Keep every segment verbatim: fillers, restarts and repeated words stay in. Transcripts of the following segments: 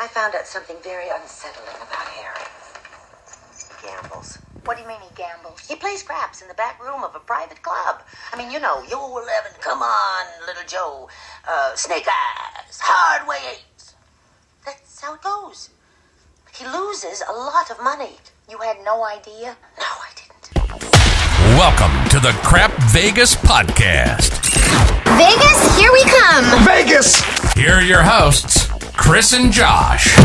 I found out something very unsettling about Harry. He gambles. What do you mean he gambles? He plays craps in the back room of a private club. I mean, you know, you eleven, come on, little Joe. Uh, snake eyes, hard way eight. That's how it goes. He loses a lot of money. You had no idea? No, I didn't. Welcome to the Crap Vegas Podcast. Vegas, here we come. Vegas! Here are your hosts, Chris and Josh.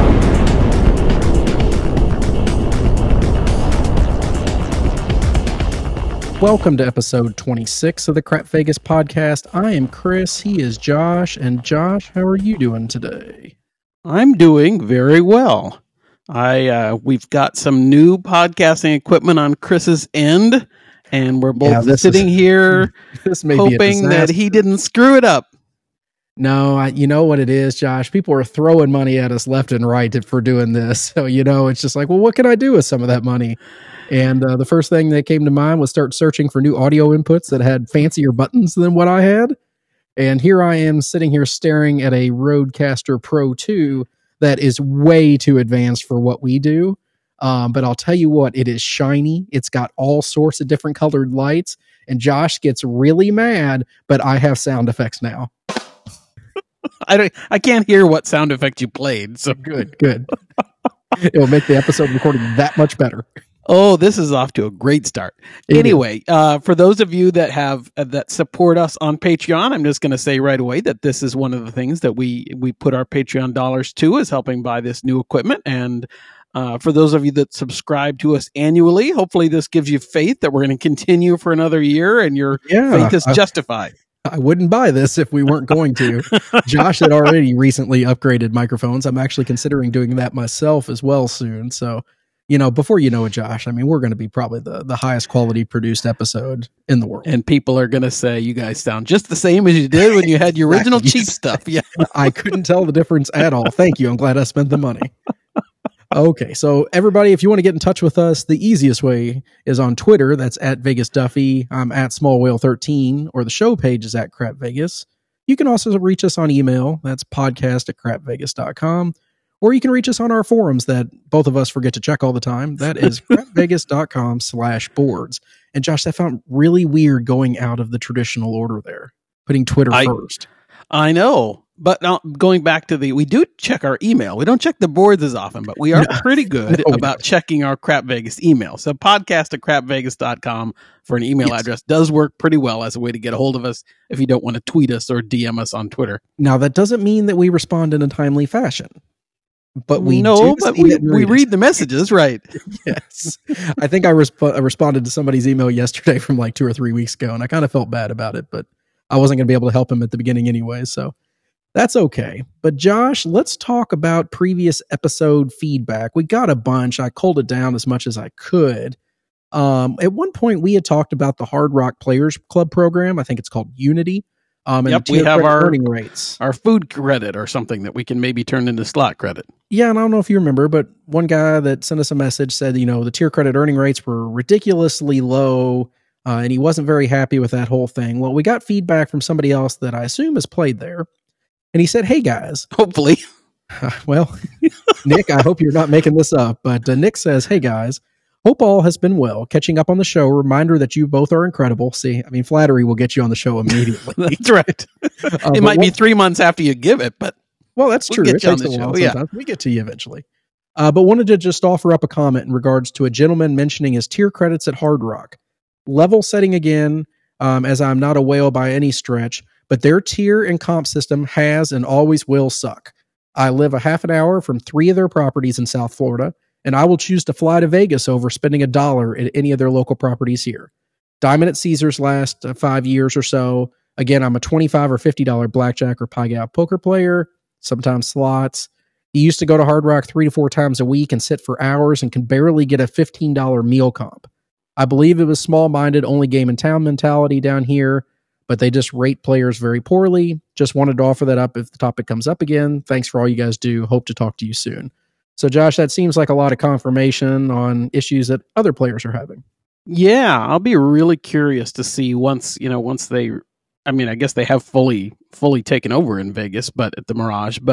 Welcome to episode twenty-six of the Crap Vegas Podcast. I am Chris, he is Josh, and Josh, how are you doing today? I'm doing very well. I uh, we've got some new podcasting equipment on Chris's end, and we're both yeah, sitting is, here this may hoping that he didn't screw it up. No, I, you know what it is, Josh? People are throwing money at us left and right for doing this. So, you know, it's just like, well, what can I do with some of that money? And uh, the first thing that came to mind was start searching for new audio inputs that had fancier buttons than what I had. And here I am sitting here staring at a Rodecaster Pro two that is way too advanced for what we do. Um, but I'll tell you what, it is shiny. It's got all sorts of different colored lights. And Josh gets really mad, but I have sound effects now. I don't, I can't hear what sound effect you played. So good, good. It will make the episode recording that much better. Oh, this is off to a great start. It anyway, uh, for those of you that have uh, that support us on Patreon, I'm just going to say right away that this is one of the things that we we put our Patreon dollars to, is helping buy this new equipment. And uh, for those of you that subscribe to us annually, hopefully this gives you faith that we're going to continue for another year, and your yeah, faith is justified. I, I wouldn't buy this if we weren't going to. Josh had already recently upgraded microphones. I'm actually considering doing that myself as well soon. So, you know, before you know it, Josh, I mean, we're going to be probably the, the highest quality produced episode in the world. And people are going to say, you guys sound just the same as you did when you had your original exactly. cheap stuff. Yeah, I couldn't tell the difference at all. Thank you. I'm glad I spent the money. Okay, so everybody, if you want to get in touch with us, the easiest way is on Twitter. That's at Vegas Duffy. I'm at Small Whale thirteen, or the show page is at Crap Vegas. You can also reach us on email. That's podcast at crap vegas dot com. Or you can reach us on our forums that both of us forget to check all the time. That is crap vegas dot com slash boards. And Josh, I found really weird going out of the traditional order there, putting Twitter I, first. I know. But now going back to the, we do check our email. We don't check the boards as often, but we are no, pretty good no, about checking our Crap Vegas email. So podcast at crap vegas dot com for an email yes. address does work pretty well as a way to get a hold of us if you don't want to tweet us or D M us on Twitter. Now, that doesn't mean that we respond in a timely fashion. But we no, but we, we read the messages, right? Yes. I think I, resp- I responded to somebody's email yesterday from like two or three weeks ago, and I kind of felt bad about it, but I wasn't going to be able to help him at the beginning anyway, so that's okay. But Josh, let's talk about previous episode feedback. We got a bunch. I culled it down as much as I could. Um, at one point, we had talked about the Hard Rock Players Club program. I think it's called Unity. Um, and yep, we have our earning rates, our food credit or something that we can maybe turn into slot credit. Yeah, and I don't know if you remember, but one guy that sent us a message said, you know, the tier credit earning rates were ridiculously low, uh, and he wasn't very happy with that whole thing. Well, we got feedback from somebody else that I assume has played there, and he said, hey, guys. Hopefully. Uh, well, Nick, I hope you're not making this up, but uh, Nick says, hey, guys. Hope all has been well. Catching up on the show. Reminder that you both are incredible. See, I mean, flattery will get you on the show immediately. That's right. Uh, it might what, be three months after you give it, but well, that's we'll true. Get it you takes on the a while show. Sometimes. Yeah. We get to you eventually. Uh, but wanted to just offer up a comment in regards to a gentleman mentioning his tier credits at Hard Rock. Level setting again, um, as I'm not a whale by any stretch, but their tier and comp system has and always will suck. I live a half an hour from three of their properties in South Florida, and I will choose to fly to Vegas over spending a dollar at any of their local properties here. Diamond at Caesars last uh, five years or so. Again, I'm a twenty-five dollars or fifty dollars blackjack or pie gow poker player, sometimes slots. You used to go to Hard Rock three to four times a week and sit for hours and can barely get a fifteen dollars meal comp. I believe it was small-minded, only game in town mentality down here, but they just rate players very poorly. Just wanted to offer that up if the topic comes up again. Thanks for all you guys do. Hope to talk to you soon. So, Josh, that seems like a lot of confirmation on issues that other players are having. Yeah, I'll be really curious to see once, you know, once they, I mean, I guess they have fully, fully taken over in Vegas, but at the Mirage, but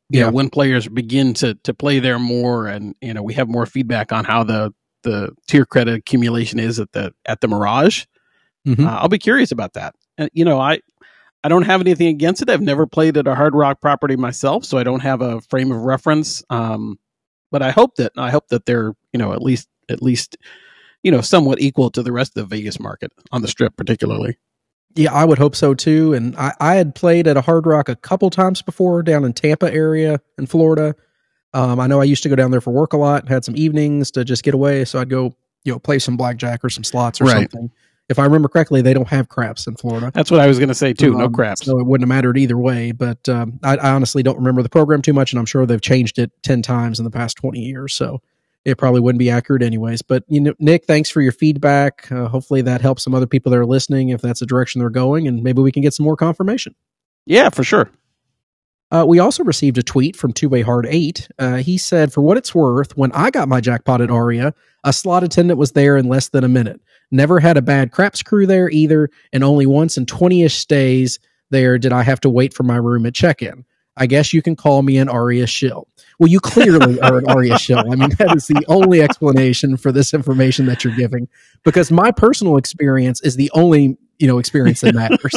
you Yeah. know, when players begin to to play there more, and you know, we have more feedback on how the the tier credit accumulation is at the at the Mirage. Mhm. Uh, I'll be curious about that. And you know, I I don't have anything against it. I've never played at a Hard Rock property myself, so I don't have a frame of reference. Um, but I hope that I hope that they're, you know, at least at least you know, somewhat equal to the rest of the Vegas market on the Strip, particularly. Yeah, I would hope so too. And I, I had played at a Hard Rock a couple times before down in Tampa area in Florida. Um, I know I used to go down there for work a lot, had some evenings to just get away. So I'd go, you know, play some blackjack or some slots or Right. something. If I remember correctly, they don't have craps in Florida. That's what I was going to say too. No Um, craps. So it wouldn't have mattered either way. But um, I, I honestly don't remember the program too much, and I'm sure they've changed it ten times in the past twenty years. So it probably wouldn't be accurate anyways. But, you know, Nick, thanks for your feedback. Uh, hopefully that helps some other people that are listening if that's the direction they're going, and maybe we can get some more confirmation. Yeah, for sure. Uh, we also received a tweet from Two Way Hard eight. Uh, he said, for what it's worth, when I got my jackpot at Aria, a slot attendant was there in less than a minute. Never had a bad craps crew there either, and only once in twenty-ish stays there did I have to wait for my room at check-in. I guess you can call me an Aria shill. Well, you clearly are an Aria shill. I mean, that is the only explanation for this information that you're giving, because my personal experience is the only, you know, experience that matters.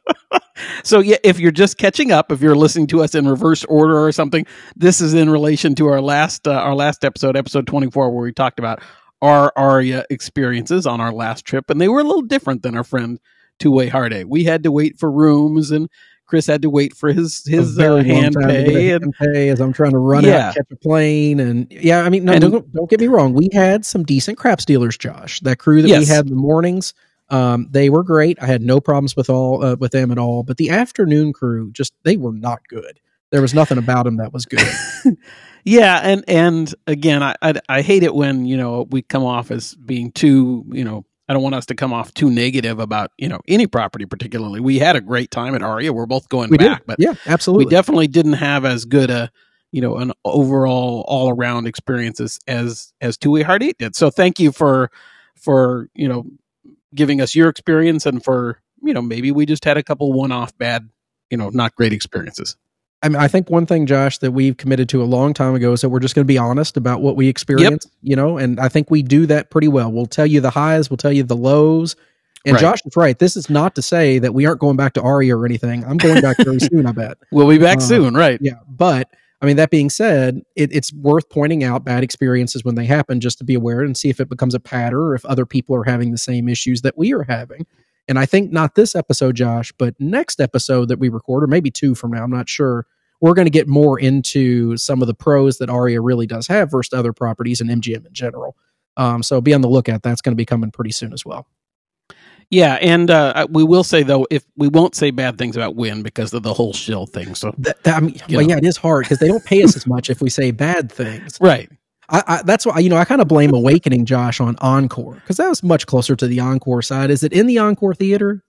So yeah, if you're just catching up, if you're listening to us in reverse order or something, this is in relation to our last uh, our last episode, episode twenty-four, where we talked about our Aria experiences on our last trip, and they were a little different than our friend Two Way Hard eight. We had to wait for rooms, and Chris had to wait for his his A very uh, long hand time to get a pay, hand and pay as I'm trying to run Yeah. out, catch a plane, and yeah, I mean, no, And- don't, don't get me wrong. We had some decent craps dealers, Josh. That crew that we Yes. had in the mornings, um, they were great. I had no problems with all uh, with them at all. But the afternoon crew, just they were not good. There was nothing about them that was good. yeah, and and again, I, I I hate it when, you know, we come off as being too, you know, I don't want us to come off too negative about, you know, any property particularly. We had a great time at Aria. We're both going We back, did, but yeah, absolutely. we definitely didn't have as good a, you know, an overall all around experiences as as Two Way Hard eight did. So thank you for for you know giving us your experience, and for, you know, maybe we just had a couple one off bad, you know, not great experiences. I mean, I think one thing, Josh, that we've committed to a long time ago is that we're just going to be honest about what we experience, you know, and I think we do that pretty well. We'll tell you the highs, we'll tell you the lows. And Right. Josh is right. This is not to say that we aren't going back to Aria or anything. I'm going back very soon, I bet. We'll be back Uh, soon, right? Yeah. But I mean, that being said, it, it's worth pointing out bad experiences when they happen, just to be aware and see if it becomes a pattern or if other people are having the same issues that we are having. And I think not this episode, Josh, but next episode that we record, or maybe two from now, I'm not sure, we're going to get more into some of the pros that Aria really does have versus other properties and M G M in general. Um, so be on the lookout. That's going to be coming pretty soon as well. Yeah, and uh, we will say though, if we won't say bad things about Wynn because of the whole shill thing. So That, that, I mean, You well, know. yeah, it is hard because they don't pay us as much if we say bad things. right, I, I, that's why, you know, I kind of blame Awakening, Josh, on Encore, because that was much closer to the Encore side. Is it in the Encore theater?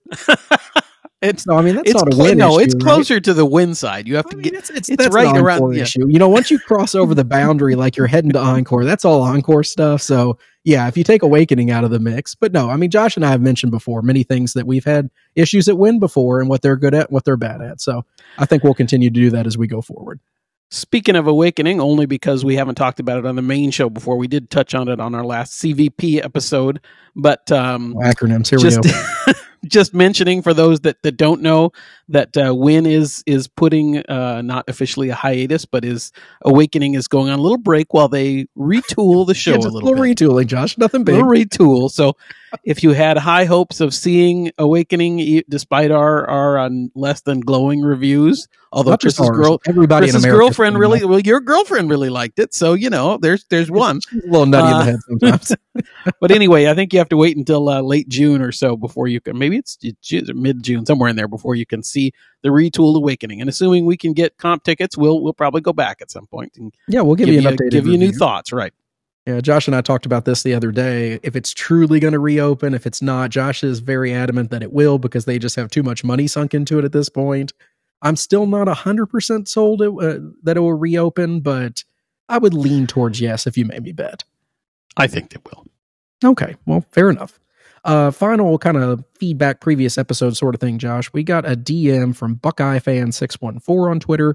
it's No, I mean, that's it's not a clo- win no, issue, it's right? closer to the Wynn side. You have to I mean, get it's, it's, it's that's right an around- Encore yeah. issue. You know, once you cross over the boundary, like you're heading to Encore, that's all Encore stuff. So, yeah, if you take Awakening out of the mix. But no, I mean, Josh and I have mentioned before many things that we've had issues at Wynn before and what they're good at, what they're bad at. So I think we'll continue to do that as we go forward. Speaking of Awakening, only because we haven't talked about it on the main show before. We did touch on it on our last C V P episode, but um, Acronyms, here just we go. just mentioning for those that, that don't know that uh, Wynn is is putting uh, not officially a hiatus, but is Awakening is going on a little break while they retool the show Yeah, a just little, bit. retooling, Josh. Nothing A big. little retool. So if you had high hopes of seeing Awakening, e- despite our our uh, less than glowing reviews, although Not just Chris's ours, girl, everybody in Chris's America. girlfriend really, well, your girlfriend really liked it. So you know, there's there's one. She's a little nutty in Uh, the head sometimes. But anyway, I think you have to wait until uh, late June or so before you can. Maybe it's mid June, somewhere in there, before you can see the retooled Awakening. And assuming we can get comp tickets, we'll we'll probably go back at some point and Yeah, we'll give, give, you you an updated give you new review. thoughts. Right. Yeah, Josh and I talked about this the other day. If it's truly going to reopen, if it's not, Josh is very adamant that it will because they just have too much money sunk into it at this point. I'm still not one hundred percent sold it, uh, that it will reopen, but I would lean towards yes if you made me bet. I think they will. Okay, well, fair enough. Uh, final kind of feedback, previous episode sort of thing, Josh. We got a D M from Buckeye Fan six one four on Twitter.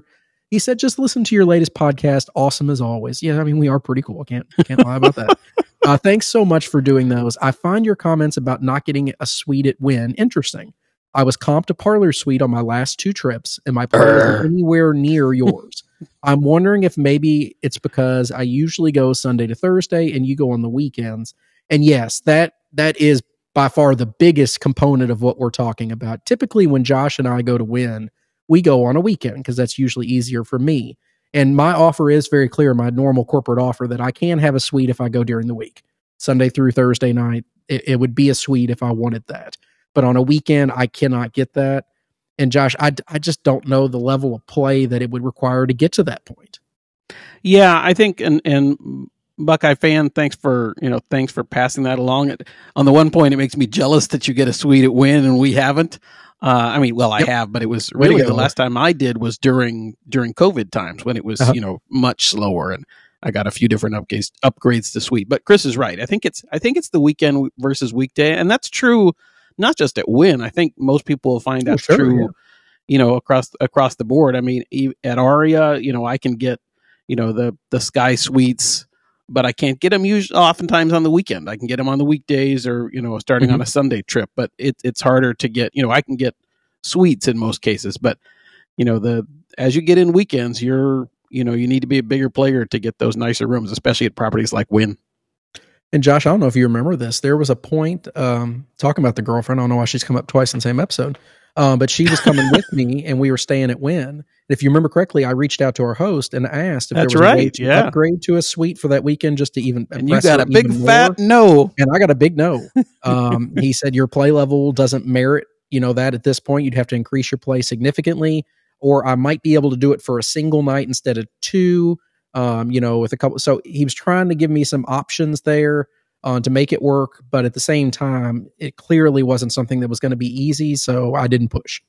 He said, just listen to your latest podcast. Awesome as always. Yeah, I mean, we are pretty cool. I can't, can't lie about that. Uh, thanks so much for doing those. I find your comments about not getting a suite at Wynn interesting. I was comped a parlor suite on my last two trips, and my play isn't anywhere near yours. I'm wondering if maybe it's because I usually go Sunday to Thursday and you go on the weekends. And yes, that that is by far the biggest component of what we're talking about. Typically, when Josh and I go to Wynn, we go on a weekend because that's usually easier for me. And my offer is very clear, my normal corporate offer, that I can have a suite if I go during the week. Sunday through Thursday night, it, it would be a suite if I wanted that. But on a weekend, I cannot get that. And Josh, I, I just don't know the level of play that it would require to get to that point. Yeah, I think, and and Buckeye fan, thanks for you know thanks for passing that along. On the one point, it makes me jealous that you get a suite at Wynn and we haven't. Uh, I mean, well, I yep. have, but it was really the last time I did was during during COVID times when it was uh-huh. you know much slower, and I got a few different upgrades upgrades to suite. But Chris is right. I think it's I think it's the weekend versus weekday, and that's true. Not just at Wynn. I think most people will find that's oh, sure, true, yeah. you know, across across the board. I mean, at Aria, you know, I can get, you know, the the Sky Suites, but I can't get them usually oftentimes on the weekend. I can get them on the weekdays or, you know, starting mm-hmm. on a Sunday trip, but it, it's harder to get, you know, I can get suites in most cases, but, you know, the as you get in weekends, you're, you know, you need to be a bigger player to get those nicer rooms, especially at properties like Wynn. And Josh, I don't know if you remember this. There was a point um, talking about the girlfriend. I don't know why she's come up twice in the same episode, um, but she was coming with me, and we were staying at Wynn. And if you remember correctly, I reached out to our host and asked if That's there was right, a way to yeah. upgrade to a suite for that weekend, just to even. And you got a big fat no, and I got a big no. Um, he said your play level doesn't merit, you know, that at this point. You'd have to increase your play significantly, or I might be able to do it for a single night instead of two. Um, you know, with a couple. So he was trying to give me some options there uh, to make it work, but at the same time, it clearly wasn't something that was going to be easy. So I didn't push.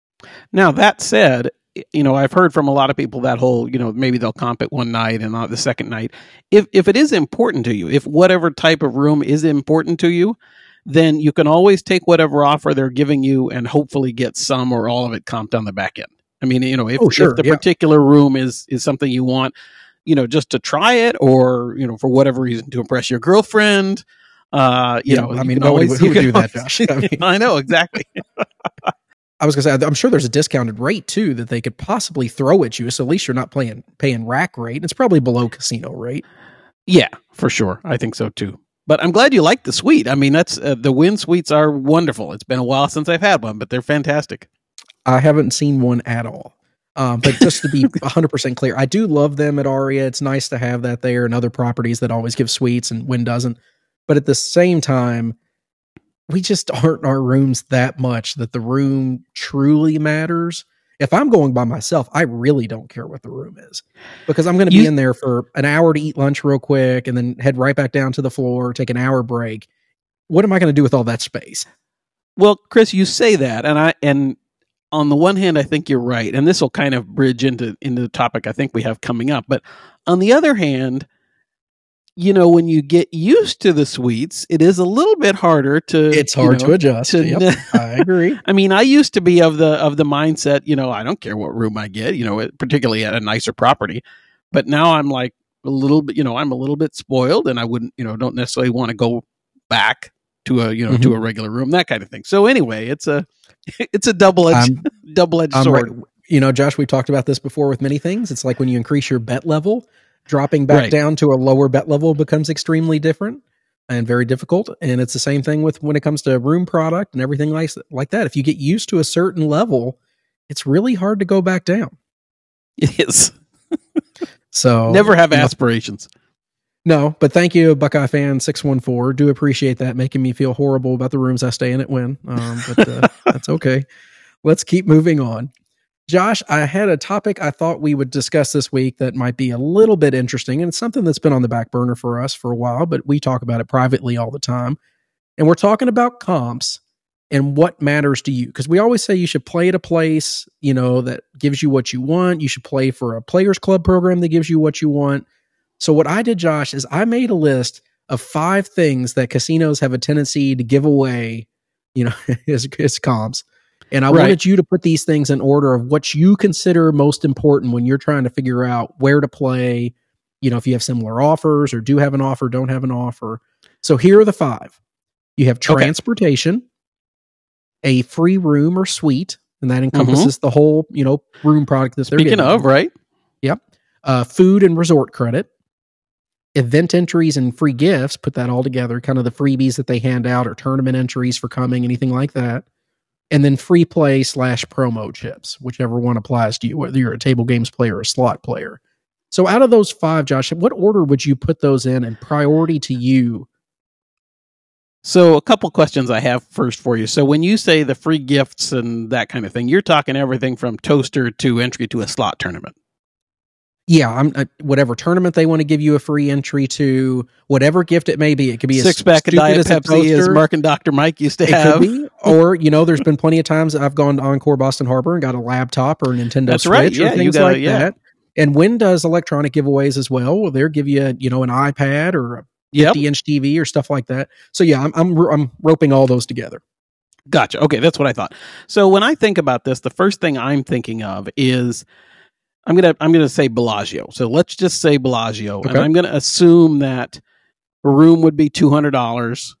Now that said, you know, I've heard from a lot of people that whole, you know, maybe they'll comp it one night and not the second night. If if it is important to you, if whatever type of room is important to you, then you can always take whatever offer they're giving you and hopefully get some or all of it comped on the back end. I mean, you know, if, oh, sure, if the yeah. particular room is is something you want, you know, just to try it, or, you know, for whatever reason to impress your girlfriend, uh, you yeah, know, I mean, nobody would, who would do that, Josh. I, mean, I know, exactly. I was going to say, I'm sure there's a discounted rate too that they could possibly throw at you. So at least you're not playing, paying rack rate. It's probably below casino rate. Yeah, for sure. I think so too. But I'm glad you like the suite. I mean, that's uh, the Wynn suites are wonderful. It's been a while since I've had one, but they're fantastic. I haven't seen one at all. Um, but just to be one hundred percent clear, I do love them at Aria. It's nice to have that there, and other properties that always give suites and Wynn doesn't. But at the same time, we just aren't in our rooms that much that the room truly matters. If I'm going by myself, I really don't care what the room is, because I'm going to be in there for an hour to eat lunch real quick and then head right back down to the floor, take an hour break. What am I going to do with all that space? Well, Chris, you say that, and I and on the one hand, I think you're right, and this will kind of bridge into into the topic I think we have coming up. But on the other hand, you know, when you get used to the suites, it is a little bit harder to. It's hard you know, to adjust. To, yep, I agree. I mean, I used to be of the of the mindset, you know, I don't care what room I get, you know, particularly at a nicer property. But now I'm like a little bit, you know, I'm a little bit spoiled, and I wouldn't, you know, don't necessarily want to go back to a, you know, mm-hmm. to a regular room, that kind of thing. So anyway, it's a it's a double edged double edged sword. Right. You know, Josh, we talked about this before with many things. It's like when you increase your bet level, dropping back right. down to a lower bet level becomes extremely different and very difficult. And it's the same thing with when it comes to room product and everything like, like that. If you get used to a certain level, it's really hard to go back down. It is. So never have aspirations. Know, no, but thank you, Buckeye fan six one four. Do appreciate that, making me feel horrible about the rooms I stay in at Wynn. Um, but uh, that's okay. Let's keep moving on. Josh, I had a topic I thought we would discuss this week that might be a little bit interesting, and it's something that's been on the back burner for us for a while, but we talk about it privately all the time. And we're talking about comps and what matters to you, because we always say you should play at a place, you know, that gives you what you want. You should play for a Players Club program that gives you what you want. So what I did, Josh, is I made a list of five things that casinos have a tendency to give away, you know, as, as comps. And I Right. wanted you to put these things in order of what you consider most important when you're trying to figure out where to play, you know, if you have similar offers or do have an offer, don't have an offer. So here are the five. You have Okay. transportation, a free room or suite, and that encompasses the whole, you know, room product that they're Speaking giving of, you. right? Yep. Uh, food and resort credit, event entries and free gifts, put that all together, kind of the freebies that they hand out or tournament entries for coming, anything like that. And then free play slash promo chips, whichever one applies to you, whether you're a table games player or a slot player. So out of those five, Josh, what order would you put those in and priority to you? So a couple questions I have first for you. So when you say the free gifts and that kind of thing, you're talking everything from toaster to entry to a slot tournament. Yeah, I'm uh, whatever tournament they want to give you a free entry to, whatever gift it may be. It could be Six as pack of stupid Diet as a Pepsi, as toaster. Mark and Doctor Mike used to It have. could be, or you know, there's been plenty of times I've gone to Encore Boston Harbor and got a laptop or a Nintendo That's Switch right. or Yeah, you things got like it, yeah. that. And Wynn does electronic giveaways as well. Well, they'll give you, you know, an iPad or a Yep. fifty inch T V or stuff like that. So yeah, I'm I'm I'm roping all those together. Gotcha. Okay, that's what I thought. So when I think about this, the first thing I'm thinking of is I'm gonna I'm gonna say Bellagio. So let's just say Bellagio, and Okay. I'm gonna assume that a room would be two hundred dollars,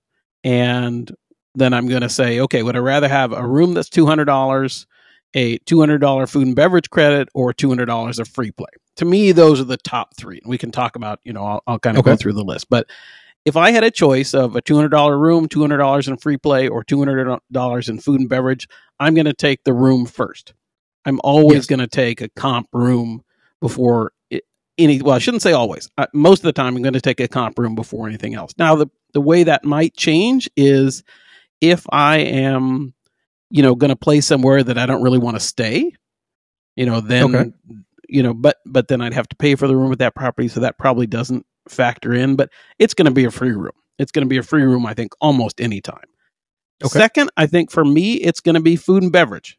and then I'm gonna say, okay, would I rather have a room that's two hundred dollars, a two hundred dollar food and beverage credit, or two hundred dollars of free play? To me, those are the top three. We can talk about, you know, I'll, I'll kind of Okay. go through the list, but if I had a choice of a two hundred dollar room, two hundred dollars in free play, or two hundred dollars in food and beverage, I'm going to take the room first. I'm always Yes. going to take a comp room before it, any, well, I shouldn't say always. Uh, most of the time, I'm going to take a comp room before anything else. Now, the, the way that might change is if I am, you know, going to play somewhere that I don't really want to stay, you know, then, Okay. you know, but, but then I'd have to pay for the room at that property. So that probably doesn't factor in, but it's going to be a free room. It's going to be a free room, I think, almost any time. Okay. Second, I think for me, it's going to be food and beverage.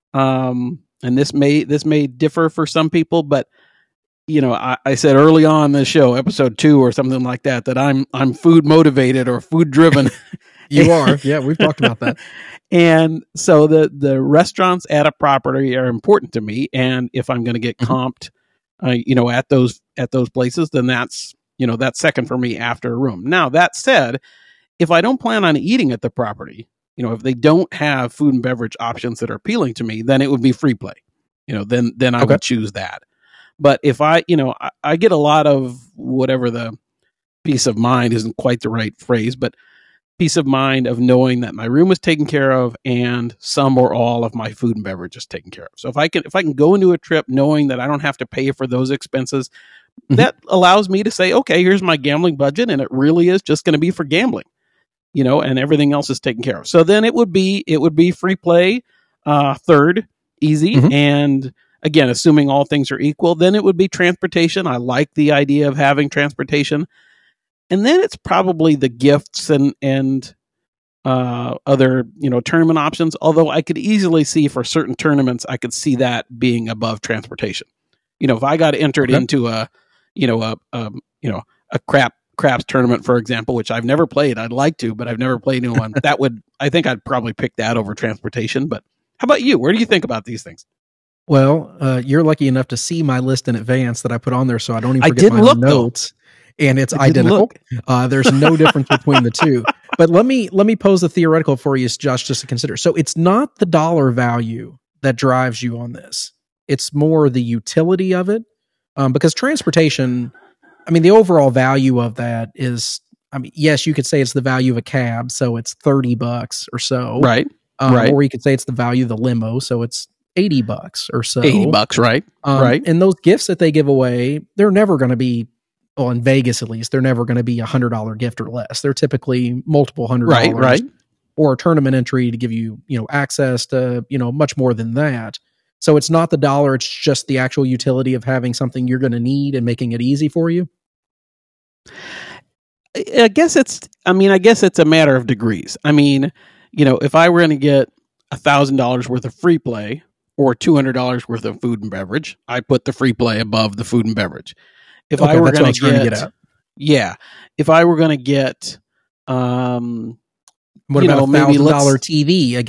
Um, and this may this may differ for some people, but you know, I, I said early on in the show, episode two or something like that, that I'm I'm food motivated or food driven. You are. Yeah, we've talked about that. And so the the restaurants at a property are important to me. And if I'm going to get Mhm. comped, uh, you know, at those at those places, then that's you know that's second for me after a room. Now that said, if I don't plan on eating at the property, you know, if they don't have food and beverage options that are appealing to me, then it would be free play. You know, then then I Okay. would choose that. But if I, you know, I, I get a lot of whatever the peace of mind isn't quite the right phrase, but peace of mind of knowing that my room is taken care of and some or all of my food and beverage is taken care of. So if I can if I can go into a trip knowing that I don't have to pay for those expenses, Mhm. that allows me to say, okay, here's my gambling budget, and it really is just going to be for gambling, you know, and everything else is taken care of. So then it would be it would be free play, uh, third, easy, Mhm. and again, assuming all things are equal, then it would be transportation. I like the idea of having transportation. And then it's probably the gifts and and uh, other, you know, tournament options. Although I could easily see for certain tournaments, I could see that being above transportation. You know, if I got entered Okay. into a, you know, a, a you know, a crap craps tournament, for example, which I've never played. I'd like to, but I've never played in one. That would, I think, I'd probably pick that over transportation. But how about you? Where do you think about these things? Well, uh, you're lucky enough to see my list in advance that I put on there, so I don't even I forget didn't my look, though. notes. And it's I didn't identical. look. Uh, there's no difference between the two. But let me let me pose a theoretical for you, Josh, just to consider. So it's not the dollar value that drives you on this. It's more the utility of it, um, because transportation. I mean, the overall value of that is. I mean, yes, you could say it's the value of a cab, so it's thirty bucks or so, Right. Um, right. Or you could say it's the value of the limo, so it's eighty bucks or so. eighty bucks, right? Um, right. And those gifts that they give away, they're never going to be, well, in Vegas at least, they're never going to be a hundred dollar gift or less. They're typically multiple hundred dollars, Right, right. or a tournament entry to give you, you know, access to, you know, much more than that. So it's not the dollar; it's just the actual utility of having something you're going to need and making it easy for you. I guess it's, I mean, I guess it's a matter of degrees. I mean, you know, if I were going to get a thousand dollars worth of free play or two hundred dollars worth of food and beverage, I put the free play above the food and beverage. If Okay, I were that's what I going was trying to to get, get at. yeah, if I were going to get, um, What you about know, a maybe thousand dollar let's- T V against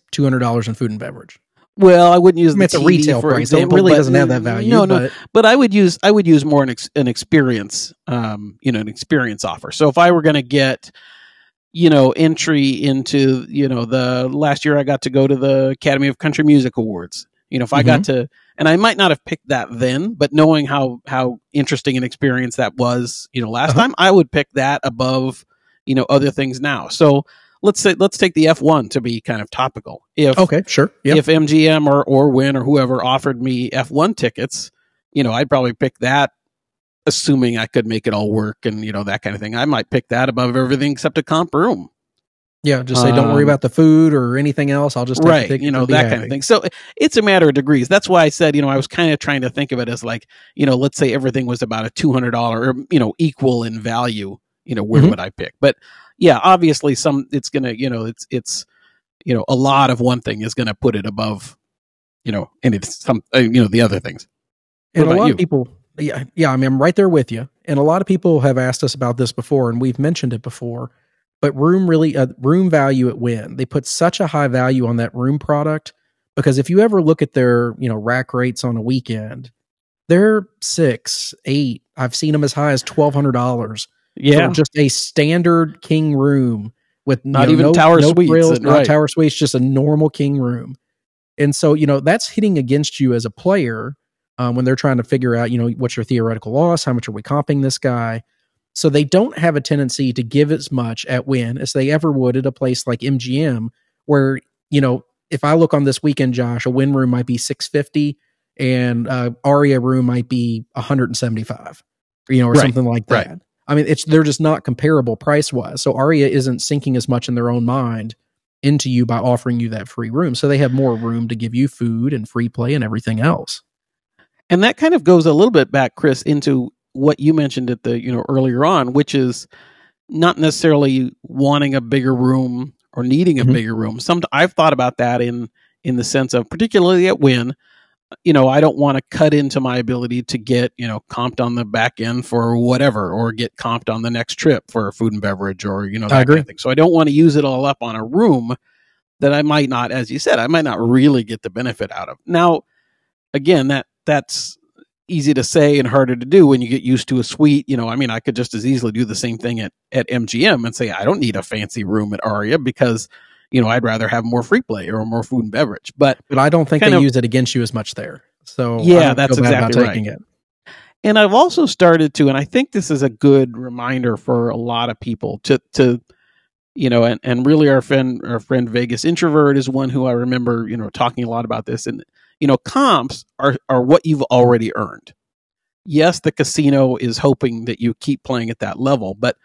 two hundred dollars in food and beverage. Well, I wouldn't use I mean, the it's a T V, retail for price, so it example, really but- doesn't have that value, No, no, but- but I would use I would use more an, ex, an experience, um, you know, an experience offer. So if I were going to get, you know, entry into, you know, the last year I got to go to the Academy of Country Music Awards. You know, if I got to, and I might not have picked that then, but knowing how how interesting an experience that was, you know, last Uh-huh. time, I would pick that above, you know, other things now. So let's say let's take the F one to be kind of topical. If Okay, sure. Yep. if M G M or or Wynn or whoever offered me F one tickets, you know, I'd probably pick that, assuming I could make it all work and, you know, that kind of thing. I might pick that above everything except a comp room. Yeah, just say don't worry Um, about the food or anything else. I'll just take the Right. tickets You know, and be that happy. kind of thing. So it's a matter of degrees. That's why I said, you know, I was kind of trying to think of it as like, you know, let's say everything was about a two hundred dollars or, you know, equal in value, you know, where Mhm. would I pick? But yeah, obviously some, it's going to, you know, it's, it's, you know, a lot of one thing is going to put it above, you know, and it's some, uh, you know, the other things. What And a about lot you? of people, yeah, yeah, I mean, I'm right there with you. And a lot of people have asked us about this before, and we've mentioned it before. But room really, uh, room value at Wynn, they put such a high value on that room product because if you ever look at their, you know, rack rates on a weekend, they're six, eight. I've seen them as high as twelve hundred dollars Yeah. for just a standard king room with you Not know, even no, tower no suites, grills, and- not right. tower suites, just a normal king room. And so, you know, that's hitting against you as a player um, when they're trying to figure out, you know, what's your theoretical loss? How much are we comping this guy? So they don't have a tendency to give as much at Wynn as they ever would at a place like M G M, where, you know, if I look on this weekend, Josh, a Wynn room might be six fifty and uh, Aria room might be one hundred seventy-five, or, you know, or Right, something like that. right. I mean, it's they're just not comparable price wise. So Aria isn't sinking as much in their own mind into you by offering you that free room. So they have more room to give you food and free play and everything else. And that kind of goes a little bit back, Chris, into what you mentioned at the, you know, earlier on, which is not necessarily wanting a bigger room or needing a Mhm. bigger room. Some I've thought about that in in the sense of, particularly at Wynn, you know, I don't want to cut into my ability to get, you know, comped on the back end for whatever, or get comped on the next trip for food and beverage, or, you know, that agree. kind of thing. So I don't want to use it all up on a room that I might not, as you said, I might not really get the benefit out of. Now, again, that that's easy to say and harder to do when you get used to a suite. You know, I mean, I could just as easily do the same thing at, at M G M and say, I don't need a fancy room at Aria because, you know, I'd rather have more free play or more food and beverage. But, But I don't think Kind they of- use it against you as much there. So I Yeah, don't that's feel bad exactly about taking right. it. and I've also started to, and I think this is a good reminder for a lot of people to, to, you know, and, and really our friend, our friend Vegas Introvert is one who I remember, you know, talking a lot about this. And, you know, comps are, are what you've already earned. Yes, the casino is hoping that you keep playing at that level, but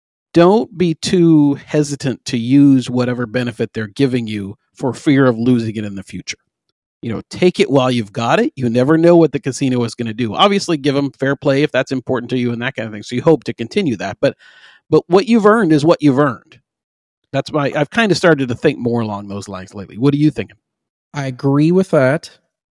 don't be too hesitant to use whatever benefit they're giving you for fear of losing it in the future. You know, take it while you've got it. You never know what the casino is going to do. Obviously, give them fair play if that's important to you and that kind of thing. So you hope to continue that. But but what you've earned is what you've earned. That's why I've kind of started to think more along those lines lately. What are you thinking? I agree with that,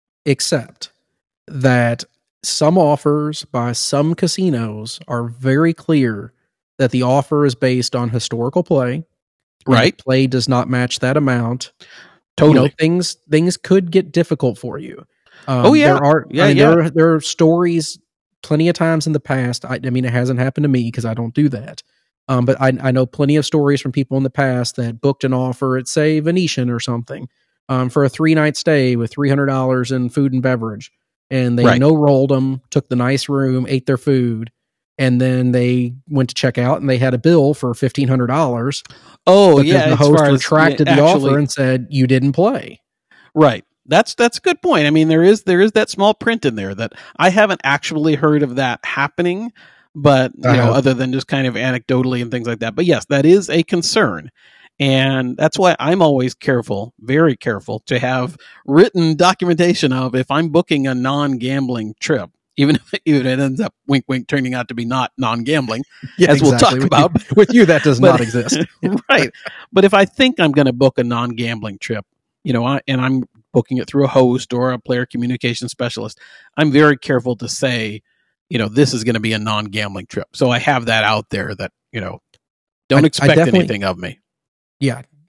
except that some offers by some casinos are very clear that the offer is based on historical play. and Right. if play does not match that amount. Totally. You know, things things could get difficult for you. Um, Oh, yeah. there are. Yeah, I mean, yeah. There, are, there are stories plenty of times in the past. I, I mean, it hasn't happened to me because I don't do that. Um, but I, I know plenty of stories from people in the past that booked an offer at, say, Venetian or something, um, for a three night stay with three hundred dollars in food and beverage, and they Right. no rolled them, took the nice room, ate their food, and then they went to check out and they had a bill for fifteen hundred dollars. oh, But yeah. then the as host far as- retracted yeah, the actually- offer and said you didn't play. Right. That's that's a good point. I mean, there is there is that small print in there that I haven't actually heard of that happening, but you I know, have. other than just kind of anecdotally and things like that. But yes, that is a concern. And that's why I'm always careful, very careful, to have written documentation of if I'm booking a non-gambling trip, even if, even if it ends up wink wink turning out to be not non-gambling, as we'll talk With about. you, with you, that does But- not exist. right. But if I think I'm going to book a non-gambling trip, you know, I, and I'm booking it through a host or a player communication specialist, I'm very careful to say, you know, this is going to be a non-gambling trip. So I have that out there that, you know, don't I- I expect definitely- anything of me. Yeah,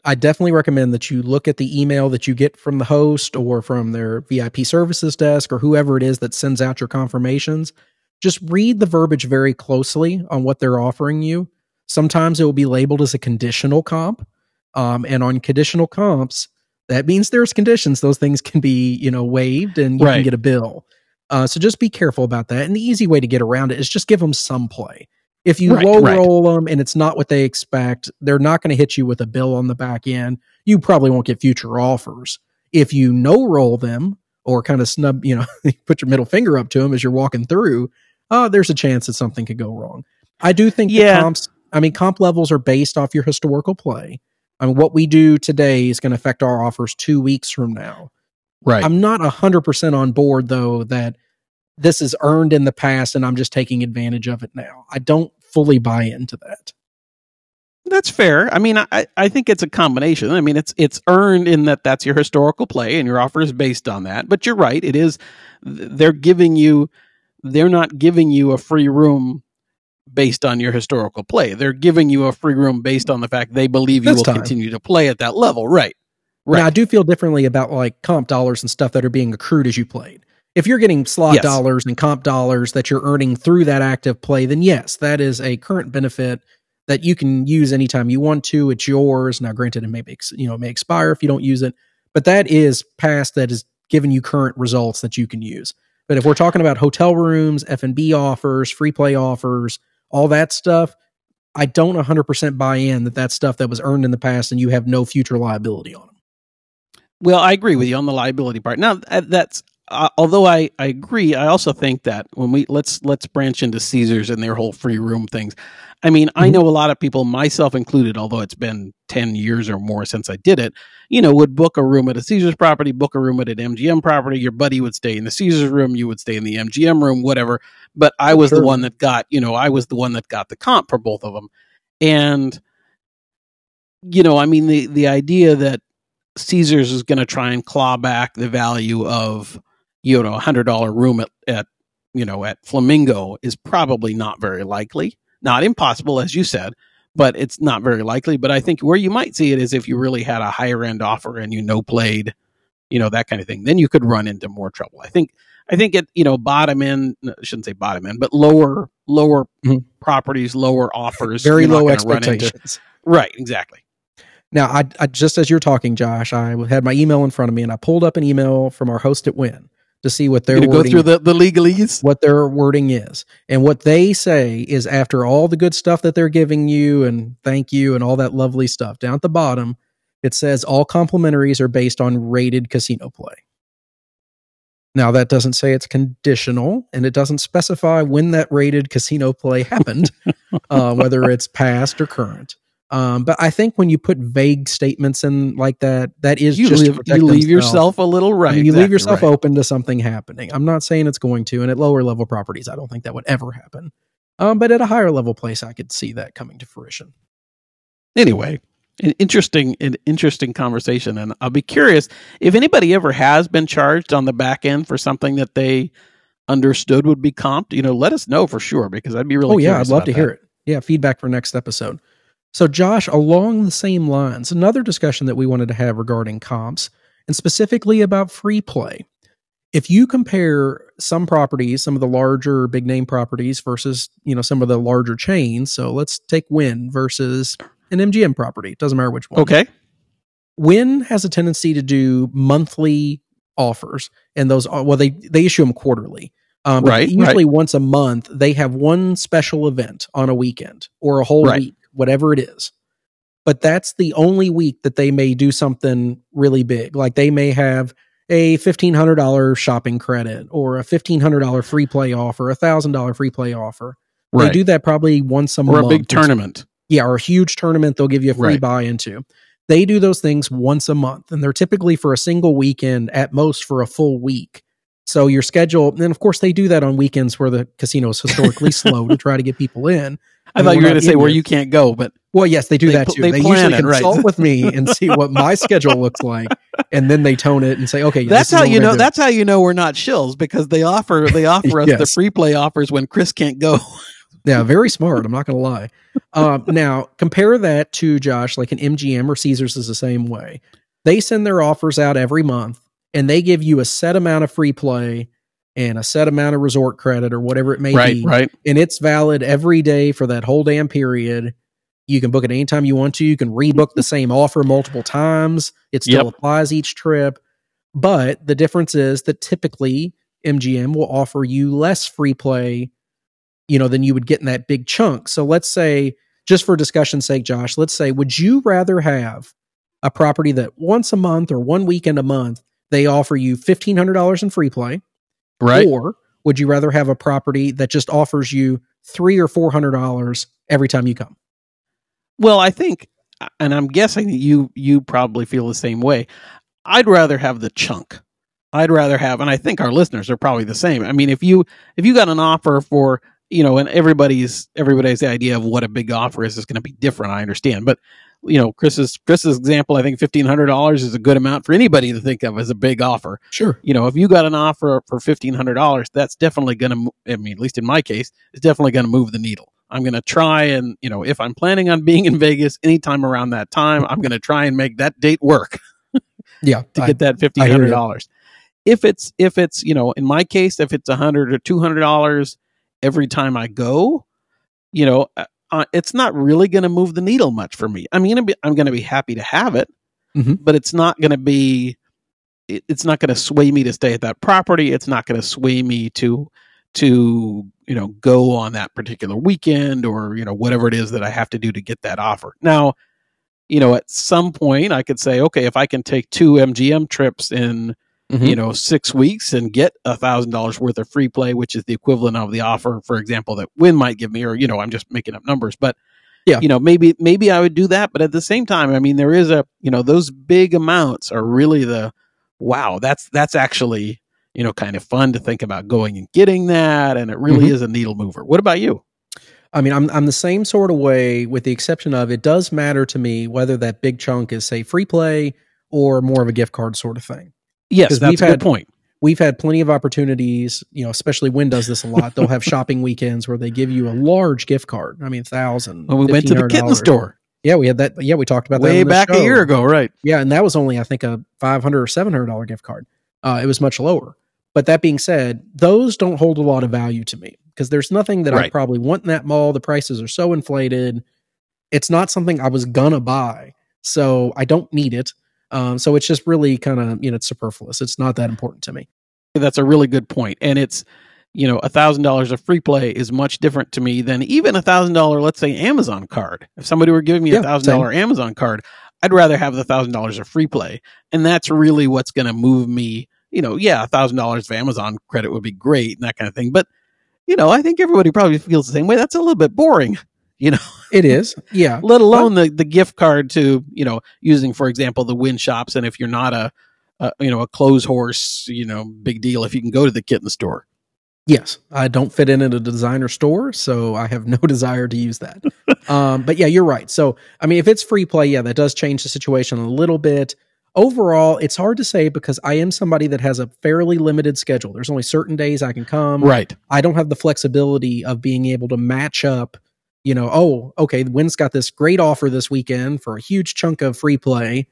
I definitely recommend that you look at the email that you get from the host or from their V I P services desk or whoever it is that sends out your confirmations. Just read the verbiage very closely on what they're offering you. Sometimes it will be labeled as a conditional comp. Um, and on conditional comps, that means there's conditions. Those things can be, you know, waived and you Right. can get a bill. Uh, so just be careful about that. And the easy way to get around it is just give them some play. If you Right, low right. roll them and it's not what they expect, they're not going to hit you with a bill on the back end. You probably won't get future offers. If you no roll them or kind of snub, you know, put your middle finger up to them as you're walking through, uh, there's a chance that something could go wrong. I do think Yeah. the comps, I mean, comp levels are based off your historical play. I mean, what we do today is going to affect our offers two weeks from now. Right. I'm not one hundred percent on board, though, that this is earned in the past and I'm just taking advantage of it now. I don't fully buy into that. That's fair. I mean, I, I think it's a combination. I mean, it's it's earned in that that's your historical play and your offer is based on that. But you're right. It is, they're giving you, they're not giving you a free room based on your historical play. They're giving you a free room based on the fact they believe you This will time. continue to play at that level. Right. Right. Now, I do feel differently about like comp dollars and stuff that are being accrued as you played. If you're getting slot Yes. dollars and comp dollars that you're earning through that active play, then yes, that is a current benefit that you can use anytime you want to. It's yours. Now, granted, it may be, ex- you know, it may expire if you don't use it, but that is past that is giving you current results that you can use. But if we're talking about hotel rooms, F and B offers, free play offers, all that stuff, I don't one hundred percent buy in that that's stuff that was earned in the past and you have no future liability on them. Well, I agree with you on the liability part. Now, uh, that's uh, although I, I agree, I also think that when we let's let's branch into Caesars and their whole free room things. I mean, I know a lot of people, myself included, although it's been ten years or more since I did it, you know, would book a room at a Caesars property, book a room at an M G M property. Your buddy would stay in the Caesars room, you would stay in the M G M room, whatever. But I was Sure. the one that got, you know, I was the one that got the comp for both of them. And, you know, I mean, the the idea that Caesars is going to try and claw back the value of, you know, a hundred dollar room at, at, you know, at Flamingo is probably not very likely. Not impossible, as you said, but it's not very likely. But I think where you might see it is if you really had a higher end offer and you no played, you know, that kind of thing, then you could run into more trouble. I think, I think it, you know, bottom end, no, I shouldn't say bottom end, but lower, lower Mhm. properties, lower offers, Very you're not low gonna run into- expectations. Right. Exactly. Now, I, I just as you're talking, Josh, I had my email in front of me and I pulled up an email from our host at Wynn to see what their You go wording, through the, the legalese. what their wording is. And what they say is after all the good stuff that they're giving you and thank you and all that lovely stuff, down at the bottom, it says all complimentaries are based on rated casino play. Now, that doesn't say it's conditional, and it doesn't specify when that rated casino play happened, uh, whether it's past or current. Um, but I think when you put vague statements in like that, that is You just to leave, protect you leave themselves. yourself a little right. I mean, you leave exactly yourself right. open to something happening. I'm not saying it's going to, and at lower level properties, I don't think that would ever happen. Um, but at a higher level place, I could see that coming to fruition. Anyway, an interesting, an interesting conversation, and I'll be curious if anybody ever has been charged on the back end for something that they understood would be comped. You know, let us know for sure because I'd be really. Oh yeah, curious I'd love about to that. hear it. Yeah, feedback for next episode. So Josh, along the same lines, another discussion that we wanted to have regarding comps and specifically about free play. If you compare some properties, some of the larger big name properties versus, you know, some of the larger chains. So let's take Wynn versus an M G M property. It doesn't matter which one. Okay. Wynn has a tendency to do monthly offers, and those are, well, they, they issue them quarterly. Um, but Right, usually once a month, they have one special event on a weekend or a whole Right. week, whatever it is. But that's the only week that they may do something really big. Like they may have a fifteen hundred dollars shopping credit or a fifteen hundred dollars free play offer, a one thousand dollars free play offer. They Right. do that probably once a Or month. a big tournament. Yeah, or a huge tournament they'll give you a free Right. buy into. They do those things once a month, and they're typically for a single weekend, at most for a full week. So your schedule, and of course they do that on weekends where the casino is historically slow to try to get people in. I And thought you we're were going not to say where idiots. you can't go, but Well, yes, they do They that pl- too. they They, plan usually it, right. consult with me and see what my schedule looks like, and then they tone it and say, "Okay, that's this is how what you we're know. gonna do." That's how you know we're not shills because they offer they offer us the Yes. free play offers when Chris can't go. Yeah, very smart. I'm not going to lie. Um, now, compare that to, Josh, like an M G M or Caesars is the same way. They send their offers out every month, and they give you a set amount of free play and a set amount of resort credit or whatever it may Right, be. right. And it's valid every day for that whole damn period. You can book it anytime you want to. You can rebook the same offer multiple times. It still Yep. applies each trip. But the difference is that typically M G M will offer you less free play, you know, than you would get in that big chunk. So let's say, just for discussion's sake, Josh, let's say, would you rather have a property that once a month or one weekend a month, they offer you fifteen hundred dollars in free play? Right. Or would you rather have a property that just offers you three or four hundred dollars every time you come? Well, I think, and I'm guessing that you you probably feel the same way. I'd rather have the chunk. I'd rather have, and I think our listeners are probably the same. I mean, if you if you got an offer for, you know, and everybody's everybody's idea of what a big offer is is going to be different. I understand, but you know, Chris's Chris's example, I think fifteen hundred dollars is a good amount for anybody to think of as a big offer. Sure. You know, if you got an offer for fifteen hundred dollars, that's definitely going to, I mean, at least in my case, it's definitely going to move the needle. I'm going to try and, you know, if I'm planning on being in Vegas anytime around that time, I'm going to try and make that date work. Yeah. to I, get that fifteen hundred dollars. If it's, if it's, you know, in my case, if it's a hundred or two hundred dollars every time I go, you know, uh, it's not really going to move the needle much for me. I'm going to be, I'm going to be happy to have it, mm-hmm. but it's not going to be, it, it's not going to sway me to stay at that property. It's not going to sway me to, to, you know, go on that particular weekend or, you know, whatever it is that I have to do to get that offer. Now, you know, at some point I could say, okay, if I can take two M G M trips in, mm-hmm. you know, six weeks and get a thousand dollars worth of free play, which is the equivalent of the offer, for example, that Wynn might give me, or, you know, I'm just making up numbers, but yeah, you know, maybe, maybe I would do that. But at the same time, I mean, there is a, you know, those big amounts are really the, wow, that's, that's actually, you know, kind of fun to think about going and getting that. And it really mm-hmm. is a needle mover. What about you? I mean, I'm I'm the same sort of way, with the exception of it does matter to me whether that big chunk is, say, free play or more of a gift card sort of thing. Yes, that's a had, good point. We've had plenty of opportunities, you know, especially Wynn does this a lot. They'll have shopping weekends where they give you a large gift card. I mean, thousand. When we went to the kitten store. Yeah, we had that. Yeah, we talked about way that way back show. a year ago, right? Yeah, and that was only, I think, a five hundred or seven hundred dollar gift card. Uh, it was much lower. But that being said, those don't hold a lot of value to me because there's nothing that right. I probably want in that mall. The prices are so inflated. It's not something I was gonna buy, so I don't need it. Um, so it's just really kind of, you know, it's superfluous. It's not that important to me. That's a really good point. And it's, you know, a thousand dollars of free play is much different to me than even a thousand dollar, let's say, Amazon card. If somebody were giving me a thousand dollar Amazon card, I'd rather have the thousand dollars of free play. And that's really what's going to move me. You know, yeah, a thousand dollars of Amazon credit would be great and that kind of thing. But, you know, I think everybody probably feels the same way. That's a little bit boring, you know. It is, yeah. Let alone but, the, the gift card to, you know, using, for example, the Wynn shops. And if you're not a, a, you know, a clothes horse, you know, big deal if you can go to the kitten store. Yes, I don't fit in at a designer store, so I have no desire to use that. um, but yeah, you're right. So, I mean, if it's free play, yeah, that does change the situation a little bit. Overall, it's hard to say because I am somebody that has a fairly limited schedule. There's only certain days I can come. Right. I don't have the flexibility of being able to match up, you know, oh, okay, Wynn's got this great offer this weekend for a huge chunk of free play.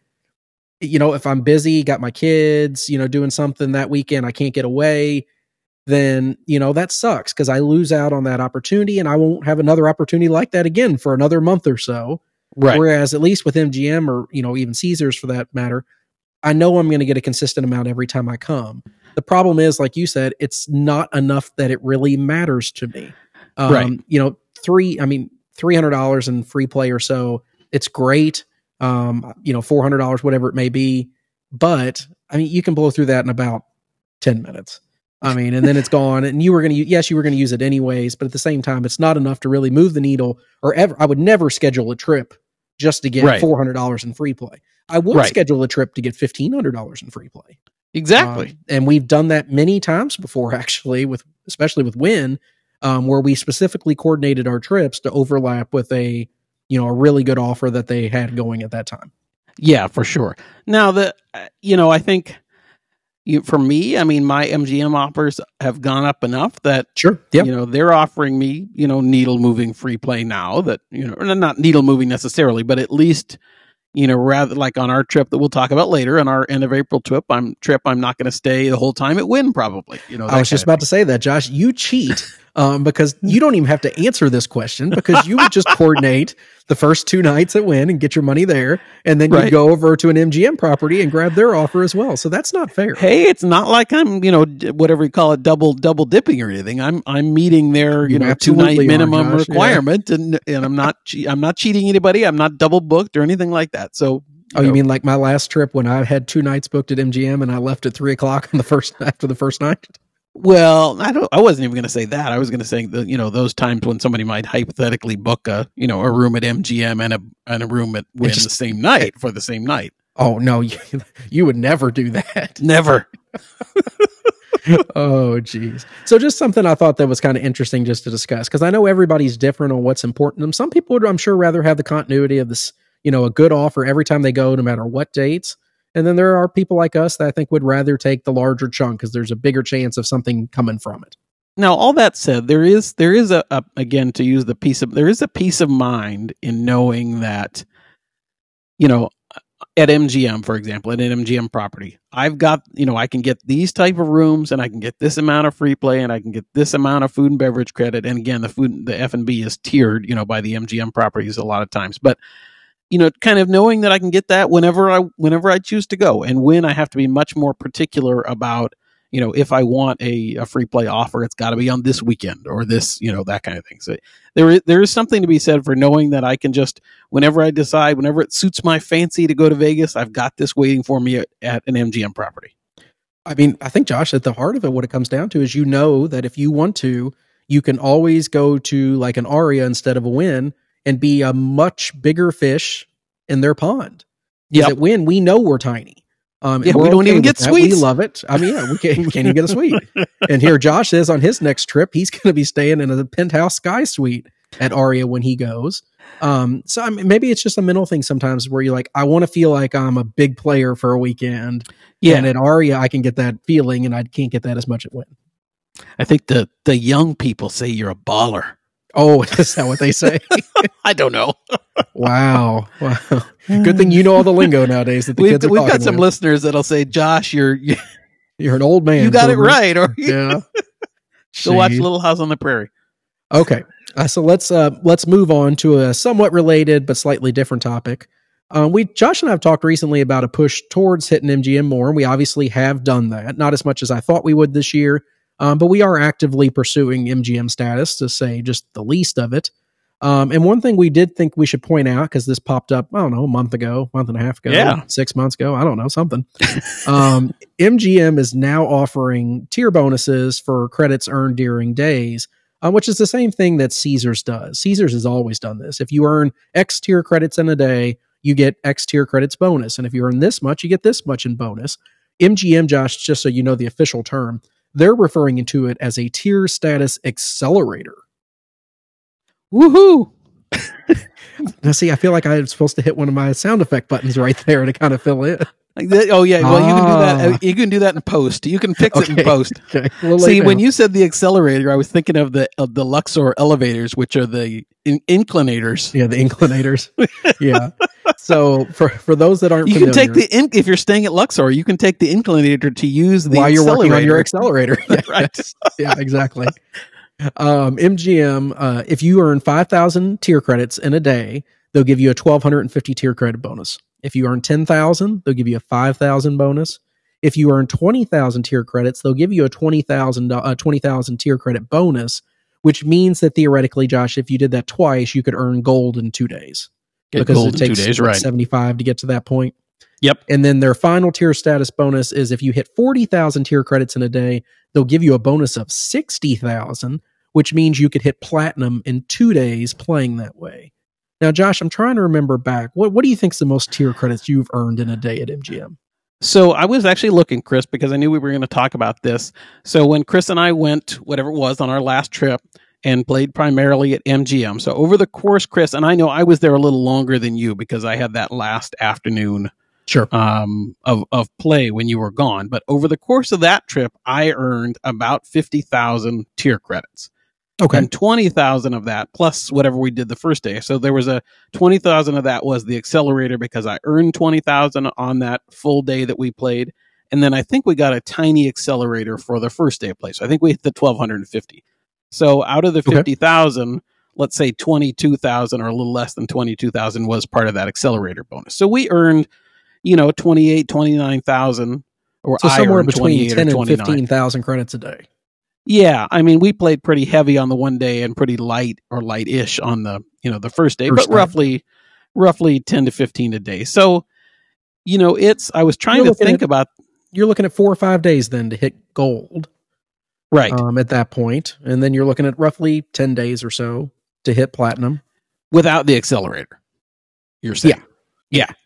You know, if I'm busy, got my kids, you know, doing something that weekend, I can't get away, then, you know, that sucks because I lose out on that opportunity and I won't have another opportunity like that again for another month or so. Right. Whereas at least with M G M or, you know, even Caesars for that matter, I know I'm going to get a consistent amount every time I come. The problem is, like you said, it's not enough that it really matters to me. Um, right. You know, three, I mean, three hundred dollars in free play or so, it's great. Um, you know, four hundred dollars, whatever it may be. But I mean, you can blow through that in about ten minutes. I mean, and then it's gone and you were going to, yes, you were going to use it anyways, but at the same time, it's not enough to really move the needle or ever. I would never schedule a trip just to get right. four hundred dollars in free play. I would right. schedule a trip to get fifteen hundred dollars in free play. Exactly. Um, and we've done that many times before, actually, with, especially with Wynn, um, where we specifically coordinated our trips to overlap with a, you know, a really good offer that they had going at that time. Yeah, for sure. Now the, uh, you know, I think, you, for me, I mean, my M G M offers have gone up enough that, Sure. Yep. you know, they're offering me, you know, needle moving free play now that, you know, not needle moving necessarily, but at least, you know, rather like on our trip that we'll talk about later, on our end of April trip, I'm trip, I'm not going to stay the whole time at Wynn, probably. You know, I was just about to say that, Josh. You cheat um, because you don't even have to answer this question because you would just coordinate the first two nights at Wynn and get your money there, and then you Right. go over to an M G M property and grab their offer as well. So that's not fair. Hey, it's not like I'm, you know, d- whatever you call it, double double dipping or anything. I'm I'm meeting their, you You know, two night absolutely are, minimum Josh, yeah. requirement, and and I'm not che- I'm not cheating anybody. I'm not double booked or anything like that. So. Oh, you know, mean like my last trip when I had two nights booked at M G M and I left at three o'clock on the first after the first night? Well, I don't. I wasn't even going to say that. I was going to say that, you know, those times when somebody might hypothetically book a, you know, a room at M G M and a and a room at Wynn just- the same night for the same night. Oh no, you, you would never do that. Never. Oh, geez. So just something I thought that was kind of interesting just to discuss, because I know everybody's different on what's important to them. Some people would, I'm sure, rather have the continuity of this, you know, a good offer every time they go, no matter what dates. And then there are people like us that I think would rather take the larger chunk because there's a bigger chance of something coming from it. Now, all that said, there is there is a, a again to use the piece of there is a peace of mind in knowing that, you know, at M G M, for example, at an M G M property, I've got, you know, I can get these type of rooms and I can get this amount of free play and I can get this amount of food and beverage credit. And again, the food, the F and B is tiered, you know, by the M G M properties a lot of times, but, you know, kind of knowing that I can get that whenever I, whenever I choose to go, and when I have to be much more particular about, you know, if I want a, a free play offer, it's got to be on this weekend or this, you know, that kind of thing. So there is, there is something to be said for knowing that I can just, whenever I decide, whenever it suits my fancy to go to Vegas, I've got this waiting for me at, at an M G M property. I mean, I think, Josh, at the heart of it, what it comes down to is, you know, that if you want to, you can always go to like an Aria instead of a Wynn and be a much bigger fish in their pond. Yeah. At Wynn, we know we're tiny. Um, Yeah, we're we don't okay even with get that. We suites. love it. I mean, yeah, we can't, we can't even get a suite. And here Josh says on his next trip, he's going to be staying in a penthouse sky suite at Aria when he goes. Um, so I mean, maybe it's just a mental thing sometimes where you're like, I want to feel like I'm a big player for a weekend. Yeah. And at Aria, I can get that feeling, and I can't get that as much at Wynn. I think the, the young people say you're a baller. Oh, is that what they say? I don't know. Wow. Wow. Good thing you know all the lingo nowadays that the We've, kids are we've got talking some with. listeners that'll say, Josh, you're, you, You're an old man. you got it Boomer. right. Or Yeah. go watch Jeez. Little House on the Prairie. Okay, uh, so let's uh, let's move on to a somewhat related but slightly different topic. Um, we Josh and I have talked recently about a push towards hitting M G M more, and we obviously have done that. Not as much as I thought we would this year, um, but we are actively pursuing M G M status, to say just the least of it. Um, and one thing we did think we should point out, because this popped up, I don't know, a month ago, month and a half ago, Yeah. six months ago, I don't know, something. um, M G M is now offering tier bonuses for credits earned during days, um, which is the same thing that Caesars does. Caesars has always done this. If you earn X tier credits in a day, you get X tier credits bonus. And if you earn this much, you get this much in bonus. M G M, Josh, just so you know the official term, they're referring to it as a tier status accelerator. Woohoo! Now, see, I feel like I'm supposed to hit one of my sound effect buttons right there to kind of fill in. Like that- oh yeah, well you can do Ah. that. uh, You can do that in post. You can fix it in Okay. post. Okay. We'll See, lay when down. you said the accelerator, I was thinking of the of the Luxor elevators, which are the in- inclinators. Yeah, the inclinators. Yeah. So for for those that aren't You can familiar, take the in- if you're staying at Luxor, you can take the inclinator to use the while you're working on your accelerator. accelerator. Yeah, Right. yeah, exactly. Um, M G M, uh, if you earn five thousand tier credits in a day, they'll give you a twelve fifty tier credit bonus. If you earn ten thousand, they'll give you a five thousand bonus. If you earn twenty thousand tier credits, they'll give you a twenty thousand uh, twenty thousand tier credit bonus, which means that theoretically, Josh, if you did that twice, you could earn gold in two days. Get because gold it in takes two days, what, right? seventy-five to get to that point. Yep. And then their final tier status bonus is if you hit forty thousand tier credits in a day, they'll give you a bonus of sixty thousand, which means you could hit platinum in two days playing that way. Now, Josh, I'm trying to remember back. What what do you think's the most tier credits you've earned in a day at M G M? So I was actually looking, Chris, because I knew we were going to talk about this. So when Chris and I went, whatever it was, on our last trip and played primarily at M G M. So over the course, Chris, and I know I was there a little longer than you because I had that last afternoon Sure. um, of, of play when you were gone. But over the course of that trip, I earned about fifty thousand tier credits. Okay. And twenty thousand of that, plus whatever we did the first day. So there was a twenty thousand of that was the accelerator because I earned twenty thousand on that full day that we played. And then I think we got a tiny accelerator for the first day of play. So I think we hit the twelve fifty. So out of the fifty thousand, okay, let's say twenty-two thousand or a little less than twenty-two thousand was part of that accelerator bonus. So we earned, you know, twenty-eight, twenty-nine thousand, or so I somewhere earned between ten and fifteen fifteen thousand credits a day. Yeah, I mean, we played pretty heavy on the one day and pretty light or light-ish on the, you know, the first day, First but roughly, roughly ten to fifteen a day. So, you know, it's, I was trying You're to looking think at- about, You're looking at four or five days then to hit gold. right, Um, at that point, and then you're looking at roughly ten days or so to hit platinum. without the accelerator, you're saying. Yeah. Yeah.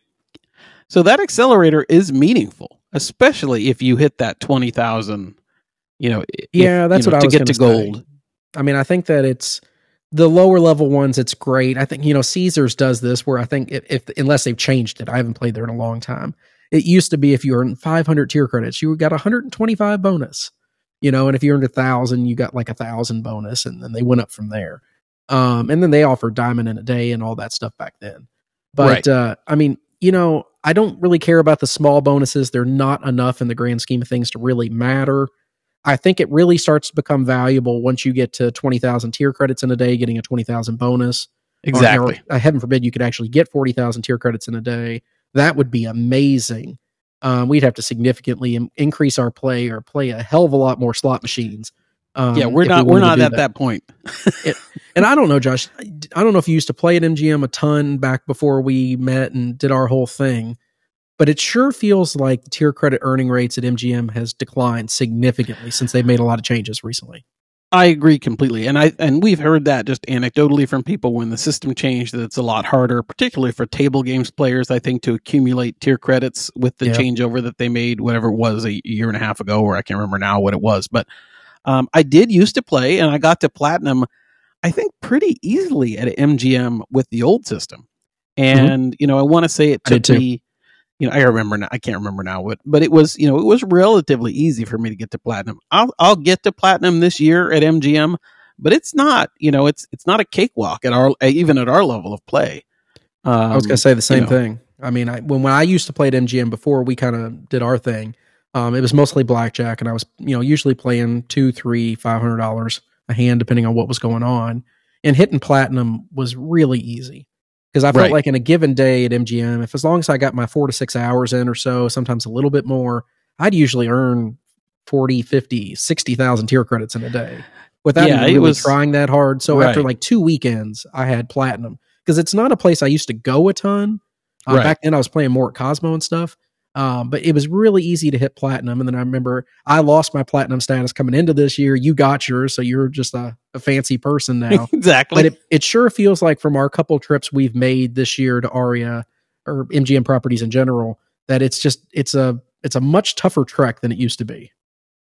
So that accelerator is meaningful, especially if you hit that twenty thousand, you know, if, Yeah, that's you know, what I to was get to gonna say. gold. I mean, I think that it's the lower level ones. It's great. I think, you know, Caesars does this where I think if, if unless they've changed it, I haven't played there in a long time. It used to be if you earned five hundred tier credits, you got one hundred twenty-five bonus, you know, and if you earned a thousand, you got like a thousand bonus, and then they went up from there. Um, and then they offered diamond in a day and all that stuff back then. But, Right. uh, I mean, you know, I don't really care about the small bonuses. They're not enough in the grand scheme of things to really matter. I think it really starts to become valuable once you get to twenty thousand tier credits in a day, getting a twenty thousand bonus. Exactly. Or, or, uh, heaven forbid you could actually get forty thousand tier credits in a day. That would be amazing. Um, we'd have to significantly im- increase our play or play a hell of a lot more slot machines. Um, yeah, we're if not, we we're wanted to not do at that, point. it, and I don't know, Josh, I I don't know if you used to play at M G M a ton back before we met and did our whole thing, but it sure feels like the tier credit earning rates at M G M has declined significantly since they've made a lot of changes recently. I agree completely. And I and we've heard that just anecdotally from people when the system changed that it's a lot harder, particularly for table games players, I think, to accumulate tier credits with the Yeah. changeover that they made, whatever it was, a year and a half ago, or I can't remember now what it was. But um, I did used to play, and I got to platinum, I think, pretty easily at M G M with the old system. And, you know, I want to say it I did took too. me, you know, I remember now, I can't remember now what, but it was, you know, it was relatively easy for me to get to platinum. I'll, I'll get to platinum this year at M G M, but it's not, you know, it's, it's not a cakewalk at our, even at our level of play. Um, I was going to say the same you know. thing. I mean, I, when, when I used to play at M G M before we kind of did our thing, um, it was mostly blackjack, and I was, you know, usually playing two, three, five hundred dollars a hand, depending on what was going on. And hitting platinum was really easy because I felt Right. like in a given day at M G M, if as long as I got my four to six hours in or so, sometimes a little bit more, I'd usually earn forty, fifty, sixty thousand tier credits in a day without Yeah, even it really was- trying that hard. So Right. after like two weekends, I had platinum because it's not a place I used to go a ton. Uh, Right. Back then I was playing more at Cosmo and stuff. Um, but it was really easy to hit platinum. And then I remember I lost my platinum status coming into this year. You got yours. So you're just a, a fancy person now. exactly. But it, it sure feels like from our couple trips we've made this year to Aria or M G M properties in general, that it's just, it's a, it's a much tougher trek than it used to be.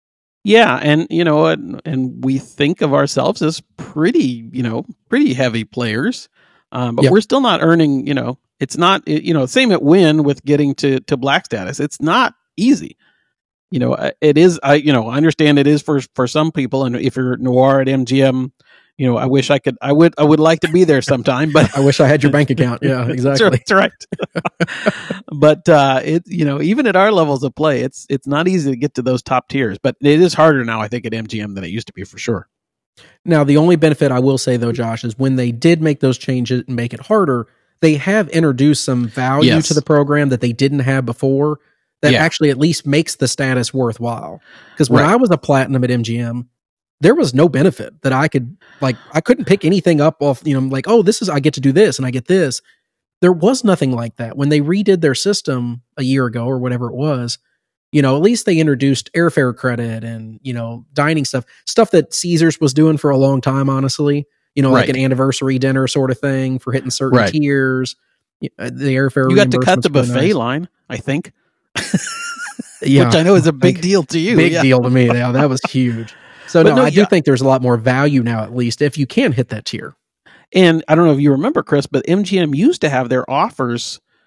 Yeah, and you know, and, and we think of ourselves as pretty, you know, pretty heavy players, um, but Yep. we're still not earning. You know, it's not, it- you know, same at Win with getting to to black status. It's not easy. You know, uh, it is. I you know, I understand it is for for some people, and if you're noir at M G M, you know, I wish I could. I would. I would like to be there sometime, but I wish I had your bank account. Yeah, exactly. That's right. That's right. but uh, it, you know, even at our levels of play, it's it's not easy to get to those top tiers. But it is harder now, I think, at M G M than it used to be for sure. Now, the only benefit I will say though, Josh, is when they did make those changes and make it harder, they have introduced some value Yes. to the program that they didn't have before. That Yeah. actually at least makes the status worthwhile. Because when Right. I was a platinum at M G M, there was no benefit that I could like. I couldn't pick anything up off. You know, like oh, this is I get to do this and I get this. There was nothing like that when they redid their system a year ago or whatever it was. You know, at least they introduced airfare credit and, you know, dining stuff, stuff that Caesars was doing for a long time, honestly. You know, like Right. an anniversary dinner sort of thing for hitting certain Right. tiers. Y- uh, The airfare You got to cut reimbursements the were buffet nice. line, I think, Yeah, which I know is a big Big- deal to you. big yeah. deal to me. Yeah, that was huge. So But no, no, I do yeah. think there's a lot more value now, at least if you can hit that tier. And I don't know if you remember, Chris, but M G M used to have their offers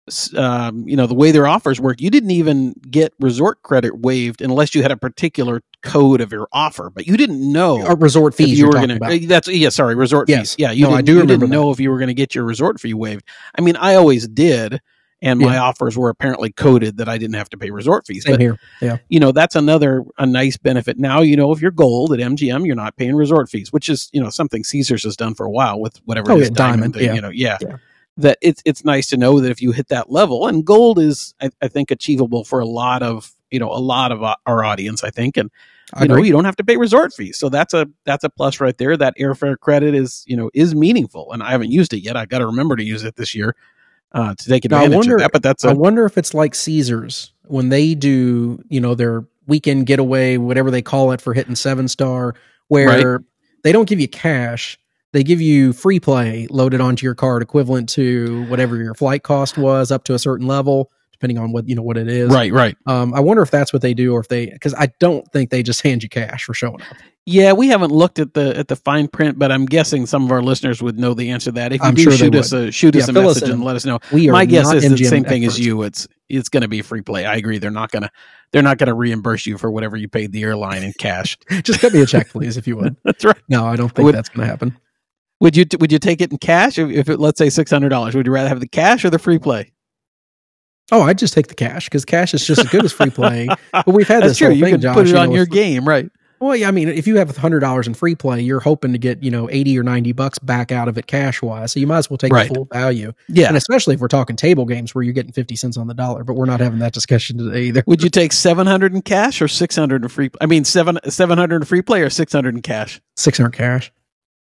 um, you know, the way their offers work, you didn't even get resort credit waived unless you had a particular code of your offer, but you didn't know Or resort fees you you're were talking going to, about. that's, yeah, sorry, resort Yes. fees. Yeah. You No, I didn't, do you remember didn't know if you were going to get your resort fee waived. I mean, I always did. And my Yeah. offers were apparently coded that I didn't have to pay resort fees. Same but, here. Yeah. you know, that's another, a nice benefit. Now, you know, if you're gold at M G M, you're not paying resort fees, which is, you know, something Caesars has done for a while with whatever Oh, it is, yeah, Diamond, Diamond, yeah. you know, yeah. Yeah. That it's, it's nice to know that if you hit that level, and gold is, I, I think, achievable for a lot of, you know, a lot of our audience, I think. And, I you know, agree. you don't have to pay resort fees. So that's a, that's a plus right there. That airfare credit is, you know, is meaningful. And I haven't used it yet. I got to remember to use it this year. Uh, to take Now, I advantage wonder, of that, but that's a, I wonder if it's like Caesars when they do, you know, their weekend getaway, whatever they call it for hitting seven star, where Right. they don't give you cash. They give you free play loaded onto your card equivalent to whatever your flight cost was up to a certain level, depending on what, you know, what it is. right, right. Um, I wonder if that's what they do, or if they, because I don't think they just hand you cash for showing up. Yeah, we haven't looked at the at the fine print, but I'm guessing some of our listeners would know the answer to that. If you I'm do, sure they shoot us would. a shoot Yeah, us a fill us message in. and let us know. We are My guess not is the M G M same thing as experts. you. It's it's going to be free play. I agree. They're not going to they're not going to reimburse you for whatever you paid the airline in cash. Just cut me a check, please, if you would. That's right. No, I don't think Would- that's going to happen. Would you would you take it in cash if, if it, let's say six hundred dollars? Would you rather have the cash or the free play? Oh, I'd just take the cash because cash is just as good as free play. But we've had That's this true. whole You thing, can Josh. put it you on know, your if- game, right? Well, yeah, I mean, if you have one hundred dollars in free play, you're hoping to get, you know, eighty or ninety bucks back out of it cash wise. So you might as well take Right. the full value. Yeah. And especially if we're talking table games where you're getting fifty cents on the dollar, but we're not having that discussion today either. Would you take seven hundred in cash or six hundred in free? I mean, seven seven hundred in free play or six hundred in cash? six hundred cash.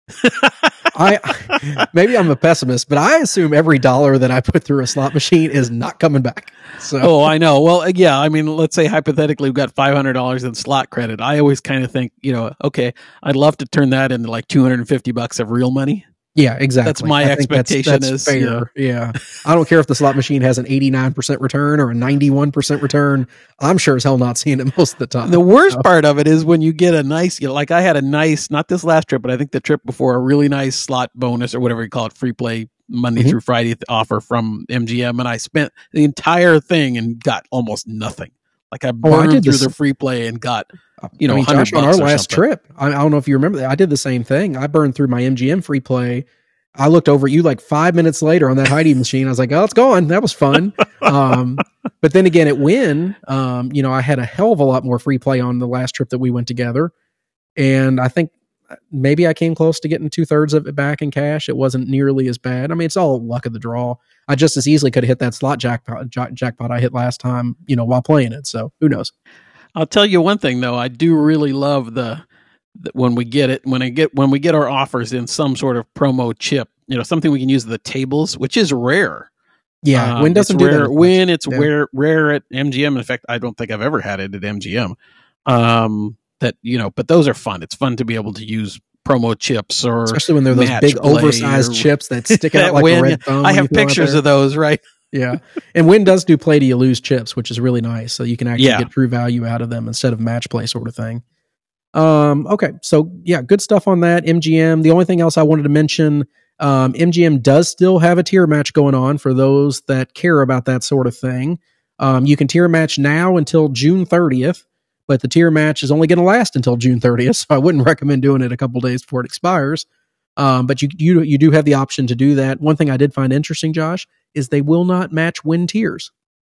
I maybe I'm a pessimist, but I assume every dollar that I put through a slot machine is not coming back. So Oh, I know. Well, uh, yeah. I mean, let's say hypothetically we've got five hundred dollars in slot credit. I always kind of think, you know, okay, I'd love to turn that into like two hundred fifty bucks of real money. yeah, exactly. That's my I think that's- expectation that's is, fair. you know. Yeah. I don't care if the slot machine has an eighty-nine percent return or a ninety-one percent return. I'm sure as hell not seeing it most of the time. The worst part of it is when you get a nice, you know, like I had a nice, not this last trip, but I think the trip before, a really nice slot bonus or whatever you call it, free play Monday Mhm. through Friday offer from M G M. And I spent the entire thing and got almost nothing. Like I Oh, I burned did through this- the free play and got, you know, I mean, one hundred Josh, on our bucks or last something. trip, I, I don't know if you remember that. I did the same thing. I burned through my M G M free play. I looked over at you like five minutes later on that Heidi machine. I was like, oh, it's gone. That was fun. um, but then again, at Wynn, um, you know, I had a hell of a lot more free play on the last trip that we went together. And I think maybe I came close to getting two thirds of it back in cash. It wasn't nearly as bad. I mean, it's all luck of the draw. I just as easily could have hit that slot jackpot, jack, jackpot I hit last time, you know, while playing it. So who knows? I'll tell you one thing though. I do really love the, the when we get it, when I get, when we get our offers in some sort of promo chip, you know, something we can use the tables, which is rare. Yeah, Um, Wynn doesn't it's do rare, that. When it's Yeah. rare, rare at M G M. In fact, I don't think I've ever had it at M G M. Um, that, you know, but those are fun. It's fun to be able to use promo chips or Especially when they're those match big play oversized or- chips that stick out That like Wynn, a red thumb. I when have you throw 'em out pictures there. of those, right? Yeah. And Wynn does do play to you lose chips, which is really nice. So you can actually Yeah. get true value out of them instead of match play sort of thing. Um, okay. So yeah, good stuff on that. M G M. The only thing else I wanted to mention, um, M G M does still have a tier match going on for those that care about that sort of thing. Um, you can tier match now until June thirtieth, but the tier match is only going to last until June thirtieth. So I wouldn't recommend doing it a couple days before it expires. Um, but you, you, you do have the option to do that. One thing I did find interesting, Josh, is they will not match win tiers.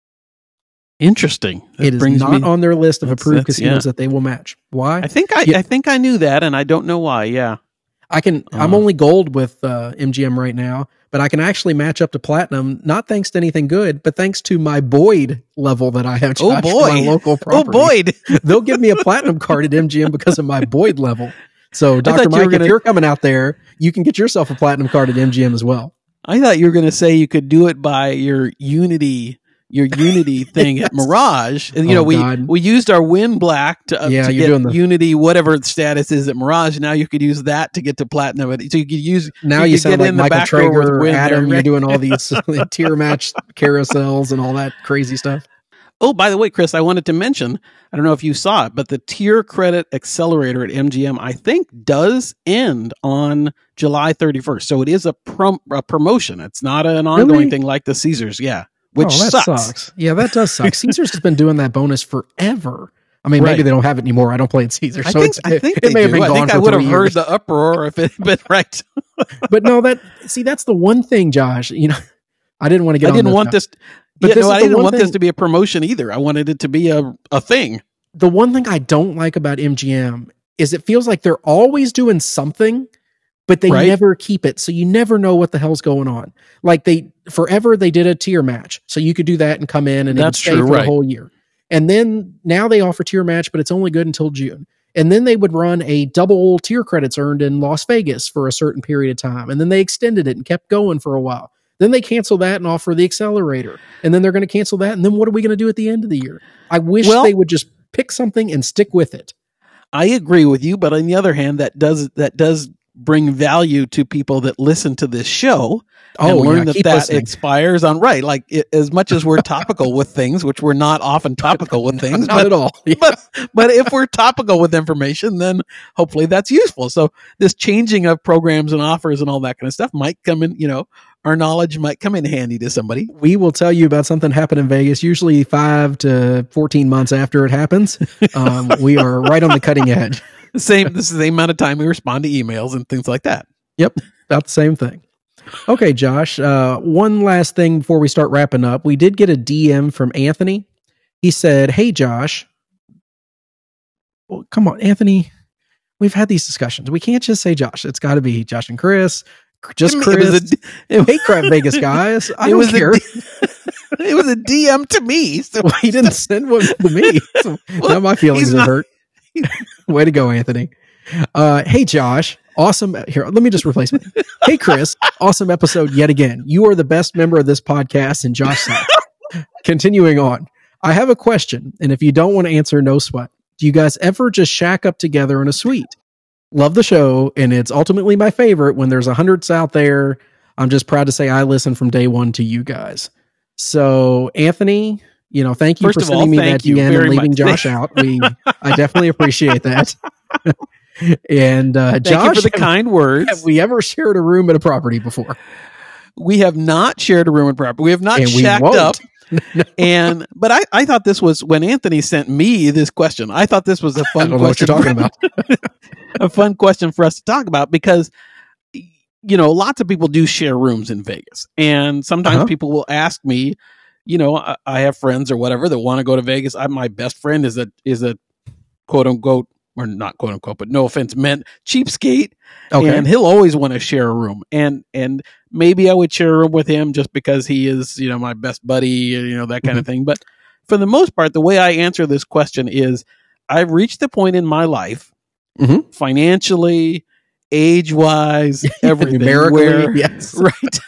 Interesting. That It is brings not me- on their list of That's- approved that's- casinos yeah. that they will match. Why? I think I, Yeah. I think I knew that, and I don't know why. Yeah. I can. I'm Uh. only gold with uh, M G M right now, but I can actually match up to platinum. Not thanks to anything good, but thanks to my Boyd level that I have. Oh, Josh, for boy. my local Oh, property. Boyd. They'll give me a platinum card at M G M because of my Boyd level. So, thought Doctor you were Mike, gonna- if you're coming out there, you can get yourself a platinum card at M G M as well. I thought you were going to say you could do it by your Unity, your Unity thing at Mirage. And, you Oh, know, we, God. we used our Win Black to, uh, Yeah, to you're get doing the- Unity, whatever its status is at Mirage. Now you could use that to get to Platinum. So you could use, Now you you, could sound get like in the Michael back door with Traeger, Win Adam. there, You're right? doing all these tier match carousels and all that crazy stuff. Oh, by the way, Chris, I wanted to mention, I don't know if you saw it, but the tier credit accelerator at M G M, I think, does end on July thirty-first. So it is a, prom- a promotion. It's not an ongoing Really? thing like the Caesars. Yeah. which oh, that sucks. sucks. Yeah, that does suck. Caesars has been doing that bonus forever. I mean, Right. maybe they don't have it anymore. I don't play at Caesars, I so think, it's, I think it, they it may have do. been I gone think for I would three have heard years. the uproar if it had been right. But no, that see, that's the one thing, Josh. You know, I didn't want to get. I on didn't this want now. this. But Yeah, this no, is I the didn't one want this thing- to be a promotion either. I wanted it to be a, a thing. The one thing I don't like about M G M is it feels like they're always doing something, but they Right. never keep it. So you never know what the hell's going on. Like they forever they did a tier match, so you could do that and come in and it would That's stay true, for right. the whole year. And then now they offer tier match, but it's only good until June. And then they would run a double tier credits earned in Las Vegas for a certain period of time. And then they extended it and kept going for a while. Then they cancel that and offer the accelerator. And then they're going to cancel that. And then what are we going to do at the end of the year? I wish Well- they would just pick something and stick with it. I agree with you, but on the other hand, that does that does bring value to people that listen to this show and Oh, learn yeah, that keep that listening. expires on right. Like it, as much as we're topical with things, which we're not often topical with things, Not but, at all. Yeah. but but if we're topical with information, then hopefully that's useful. So this changing of programs and offers and all that kind of stuff might come in. You know, our knowledge might come in handy to somebody. We will tell you about something happened in Vegas, usually five to fourteen months after it happens. Um, we are right on the cutting edge. The same. This is the same amount of time we respond to emails and things like that. Yep, about the same thing. Okay, Josh, uh, one last thing before we start wrapping up. We did get a D M from Anthony. He said, hey, Josh. Well, come on, Anthony. We've had these discussions. We can't just say Josh. It's got to be Josh and Chris. Just It was Chris. a- it- Hey, Crap Vegas guys. I it don't was care. A, it was a D M to me. So Well, he didn't send one to me. So Well, now my feelings he's are not- hurt. Way to go, Anthony. Uh, hey, Josh. Awesome. Here, let me just replace me. Hey, Chris. Awesome episode yet again. You are the best member of this podcast, and Josh sucks. Continuing on. I have a question, and if you don't want to answer, no sweat. Do you guys ever just shack up together in a suite? Love the show, and it's ultimately my favorite when there's a hundreds out there. I'm just proud to say I listen from day one to you guys. So, Anthony, you know, thank you First for of sending all, me thank that you D M very and leaving much. Josh out. We, I definitely appreciate that. And uh, thank Josh, you for the have, kind words. have we ever shared a room at a property before? We have not shared a room and property. We have not And we shacked won't. up. And but I, I thought this was when Anthony sent me this question. I thought this was a I fun don't know what question. you're talking about. a fun question for us to talk about because you know lots of people do share rooms in Vegas, and sometimes Uh-huh. people will ask me, you know, I, I have friends or whatever that want to go to Vegas. I, my best friend is a is a quote unquote or not quote unquote, but no offense meant cheapskate. Okay. And he'll always want to share a room. And and maybe I would share a room with him just because he is, you know, my best buddy, you know, that kind of thing. But for the most part, the way I answer this question is I've reached the point in my life, Mhm. financially, age wise, everything, Numerically, where, yes. right,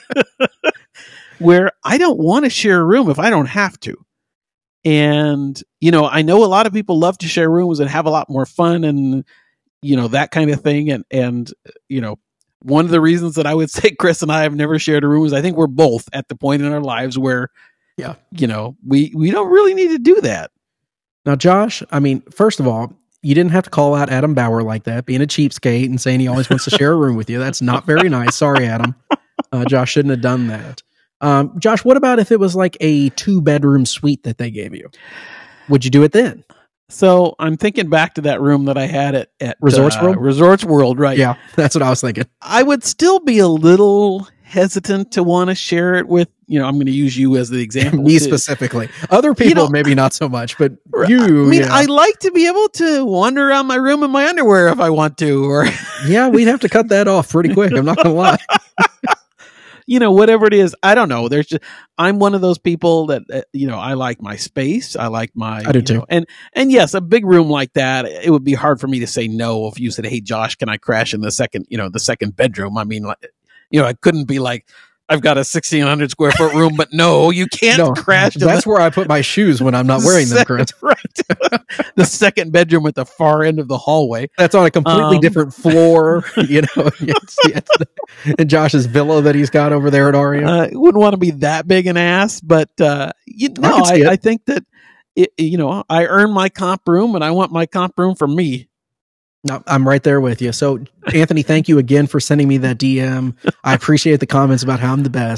where I don't want to share a room if I don't have to. And, you know, I know a lot of people love to share rooms and have a lot more fun and, you know, that kind of thing. And, and, you know, one of the reasons that I would say Chris and I have never shared a room is I think we're both at the point in our lives where, Yeah. you know, we, we don't really need to do that. Now, Josh, I mean, first of all, you didn't have to call out Adam Bauer like that, being a cheapskate and saying he always wants to share a room with you. That's not very nice. Sorry, Adam. Uh, Josh shouldn't have done that. Um, Josh, what about if it was like a two bedroom suite that they gave you? Would you do it then? So I'm thinking back to that room that I had at, at Resorts uh, World? Resorts World, right? Yeah, that's what I was thinking. I would still be a little hesitant to want to share it with, you know, I'm going to use you as the example. Me to- specifically. Other people, You know- maybe not so much, but I you, mean, yeah. I like to be able to wander around my room in my underwear if I want to, or, yeah, we'd have to cut that off pretty quick. I'm not going to lie. you know, whatever it is. I don't know. There's just, I'm one of those people that, uh, you know, I like my space. I like my, I do you too. know, and, and yes, a big room like that, it would be hard for me to say no if you said, hey, Josh, can I crash in the second, you know, the second bedroom? I mean, like, you know, I couldn't be like, I've got a sixteen hundred square foot room, but no, you can't No, crash. to that's the- where I put my shoes when I'm not wearing them, Chris. Right. The second bedroom at the far end of the hallway. That's on a completely Um, different floor, you know. It's, it's in Josh's villa that he's got over there at Aria. Uh, wouldn't want to be that big an ass, but uh, you I know, can see I, it. I think that it, you know, I earn my comp room, and I want my comp room for me. No, I'm right there with you. So, Anthony, thank you again for sending me that D M. I appreciate the comments about how I'm the best.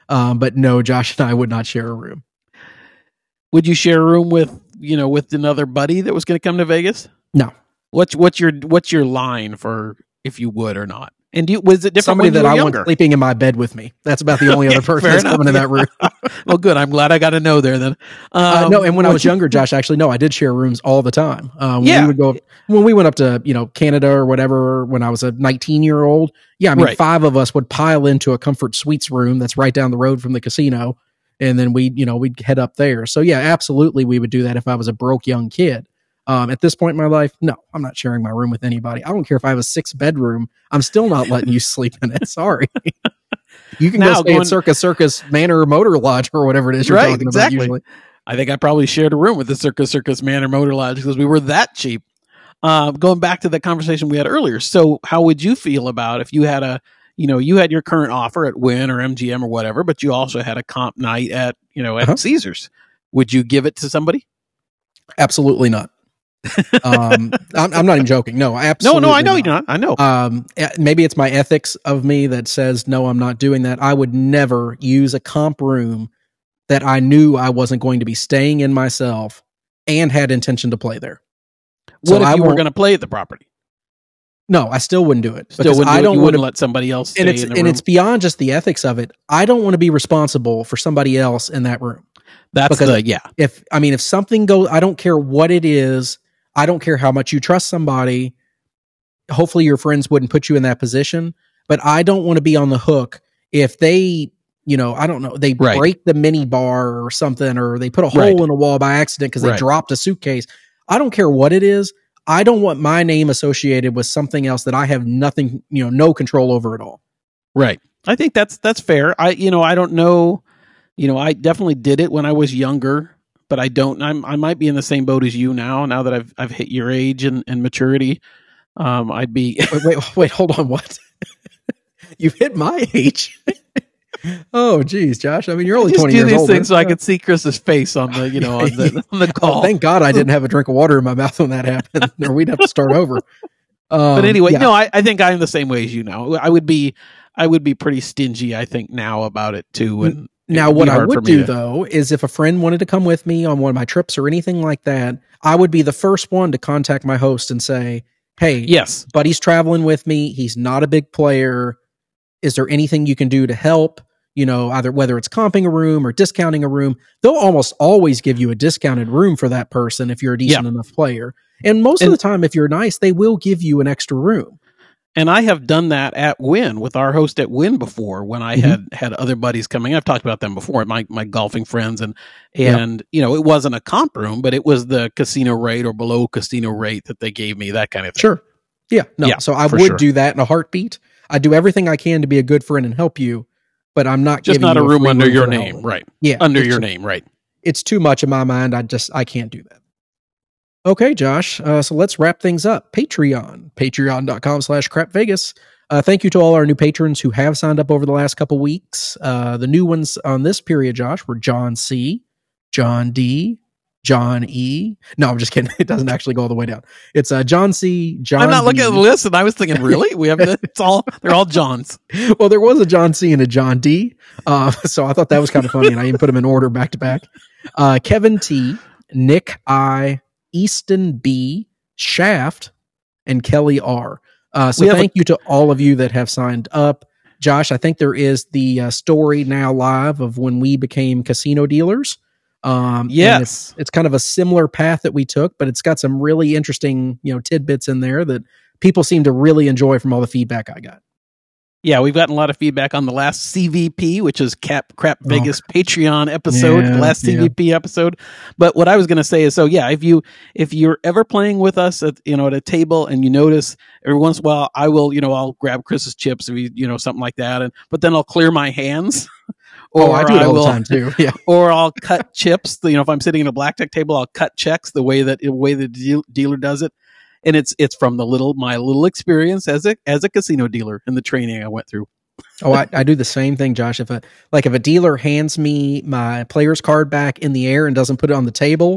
Um, but no, Josh and I would not share a room. Would you share a room with, you know, with another buddy that was going to come to Vegas? No. What's what's your what's your line for if you would or not? And do you, was it different Somebody when you that were I younger? want sleeping in my bed with me. That's about the only Okay, other person fair that's enough, coming in that yeah. room. Well, good. I'm glad I got to know there then. Um, Uh, no, and when I what was you- younger, Josh, actually, no, I did share rooms all the time. Uh, when Yeah. we would go, when we went up to, you know, Canada or whatever, when I was a nineteen year old, yeah, I mean, Right. five of us would pile into a Comfort Suites room that's right down the road from the casino. And then we, you know, we'd head up there. So yeah, absolutely. We would do that if I was a broke young kid. Um, at this point in my life, no, I'm not sharing my room with anybody. I don't care if I have a six bedroom. I'm still not letting you sleep in it. Sorry. You can Now, go stay going- at Circus Circus Manor Motor Lodge or whatever it is you're Right, talking exactly. about usually. I think I probably shared a room with the Circus Circus Manor Motor Lodge because we were that cheap. Uh, going back to the conversation we had earlier. So how would you feel about if you had a, you know, you had your current offer at Wynn or M G M or whatever, but you also had a comp night at, you know, at Uh-huh. Caesars. Would you give it to somebody? Absolutely not. um, I'm, I'm not even joking. No, No, absolutely. no, I know not. you're not. I know. Um, eh, maybe it's my ethics of me that says, no, I'm not doing that. I would never use a comp room that I knew I wasn't going to be staying in myself and had intention to play there. what so if I you were won't- going to play at the property? No, I still wouldn't do it. Still because wouldn't I do it? don't You want wouldn't to, let somebody else stay and it's in the and room? it's beyond just the ethics of it. I don't want to be responsible for somebody else in that room. That's because- the, yeah. If I mean, if something goes, I don't care what it is. I don't care how much you trust somebody. Hopefully, your friends wouldn't put you in that position. But I don't want to be on the hook if they, you know, I don't know, they Right. break the mini bar or something, or they put a hole Right. in a wall by accident because they Right. dropped a suitcase. I don't care what it is. I don't want my name associated with something else that I have nothing, you know, no control over at all. Right. I think that's that's fair. I you know, I don't know, you know, I definitely did it when I was younger, but I don't I'm I might be in the same boat as you now, now that I've I've hit your age and, and maturity. Um I'd be Wait, wait, wait, hold on. What? You've hit my age. Oh, geez, Josh. I mean, you're only just twenty do years these older. things so I could see Chris's face on the, you know, on the on the Oh, call. thank God I didn't have a drink of water in my mouth when that happened, or we'd have to start over. Um, But anyway, yeah. no, I, I think I'm the same way as you now. I would be I would be pretty stingy, I think, now about it too. And Now, it'd what be I hard for would me do to- though is if a friend wanted to come with me on one of my trips or anything like that, I would be the first one to contact my host and say, "Hey, Yes. buddy's traveling with me. He's not a big player. Is there anything you can do to help? You know, either whether it's comping a room or discounting a room. They'll almost always give you a discounted room for that person if you're a decent Yeah. enough player. And most And- of the time, if you're nice, they will give you an extra room. And I have done that at Wynn with our host at Wynn before when I Mhm. had had other buddies coming. I've talked about them before, my my golfing friends, and Yeah. and you know, it wasn't a comp room, but it was the casino rate or below casino rate that they gave me, that kind of thing. Sure. Yeah. No. Yeah, so I for would sure. do that in a heartbeat. I do everything I can to be a good friend and help you, but I'm not Just giving not you a room free under your for the name, holiday. right? Yeah. Under it's your ju- name, right? It's too much in my mind. I just, I can't do that. Okay, Josh. Uh, so let's wrap things up. Patreon, patreon.com slash crap Vegas. Uh, thank you to all our new patrons who have signed up over the last couple weeks. Uh, the new ones on this period, Josh, were John C, John D, John E. No, I'm just kidding. It doesn't actually go all the way down. It's uh, John C, John I'm not D. looking at the list, and I was thinking, really? We have the, it's all they're all Johns. Well, there was a John C and a John D. Uh, so I thought that was kind of funny, and I even put them in order back to back. Uh, Kevin T, Nick I, Easton B, Shaft, and Kelly R. Uh, so We have thank a- you to all of you that have signed up. Josh, I think there is the uh, story now live of when we became casino dealers. Um, and Yes. it's, it's kind of a similar path that we took, but it's got some really interesting, you know, tidbits in there that people seem to really enjoy from all the feedback I got. Yeah, we've gotten a lot of feedback on the last C V P, which is Cap Crap Vegas Patreon episode, Yeah, the last yeah. C V P episode. But what I was going to say is, so yeah, if you if you're ever playing with us at you know at a table and you notice every once in a while, I will you know I'll grab Chris's chips if you you know something like that, and but then I'll clear my hands. Oh, I do it all will, the time too. Yeah. Or I'll cut chips. You know, if I'm sitting at a blackjack table, I'll cut checks the way that the way the deal, dealer does it. And it's it's from the little my little experience as a as a casino dealer in the training I went through. Oh, I, I do the same thing, Josh. If a like if a dealer hands me my player's card back in the air and doesn't put it on the table,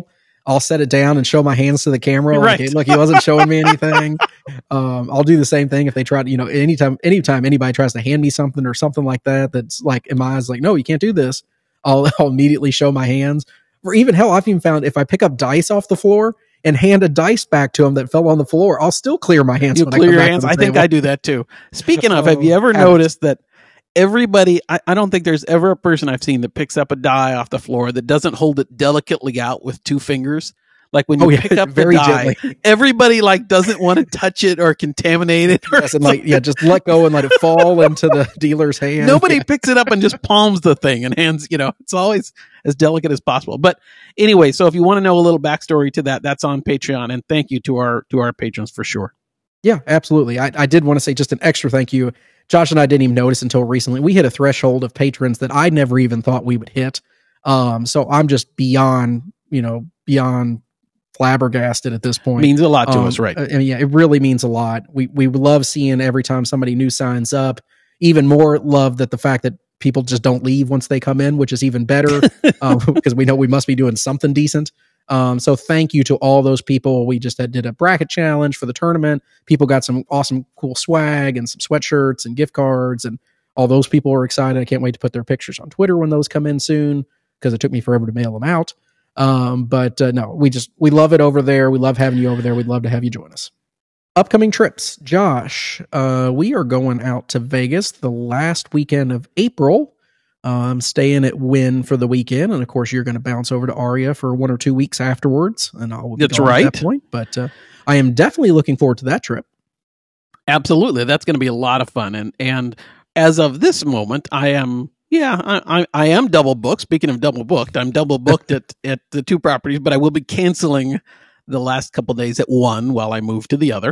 I'll set it down and show my hands to the camera. Like, Right. hey, look, he wasn't showing me anything. um, I'll do the same thing if they try to, you know, anytime, anytime anybody tries to hand me something or something like that, that's like in my eyes, like, no, you can't do this. I'll, I'll immediately show my hands. Or even hell, I've even found if I pick up dice off the floor and hand a dice back to him that fell on the floor, I'll still clear my hands. You when clear I come your back to hands. the I think table. I do that too. Speaking of, have you Oh, ever habits. noticed that everybody, I, I don't think there's ever a person I've seen that picks up a die off the floor that doesn't hold it delicately out with two fingers. Like when you Oh, yeah, pick up the very die, gently. everybody like doesn't want to touch it or contaminate it. Or Yes, and like, yeah, just let go and let it fall into the dealer's hand. Nobody Yeah. picks it up and just palms the thing and hands, you know, it's always as delicate as possible. But anyway, so if you want to know a little backstory to that, that's on Patreon. And thank you to our, to our patrons for sure. Yeah, absolutely. I, I did want to say just an extra thank you. Josh and I didn't even notice until recently. We hit a threshold of patrons that I never even thought we would hit. Um, so I'm just beyond, you know, beyond flabbergasted at this point. Means a lot to Um, us, right? I mean, yeah, it really means a lot. We we love seeing every time somebody new signs up. Even more love that the fact that people just don't leave once they come in, which is even better um, because we know we must be doing something decent. Um, so thank you to all those people. We just had, did a bracket challenge for the tournament. People got some awesome, cool swag and some sweatshirts and gift cards, and all those people are excited. I can't wait to put their pictures on Twitter when those come in soon because it took me forever to mail them out. Um, but uh, no, we just, we love it over there. We love having you over there. We'd love to have you join us. Upcoming trips. Josh, uh, we are going out to Vegas the last weekend of April. Um, staying at Wynn for the weekend. And of course, you're going to bounce over to Aria for one or two weeks afterwards. And I'll be That's gone right. at that point. But uh, I am definitely looking forward to that trip. Absolutely. That's going to be a lot of fun. And, and as of this moment, I am, yeah, I, I, I am double booked. Speaking of double booked, I'm double booked at, at the two properties, but I will be canceling the last couple days at one while I move to the other.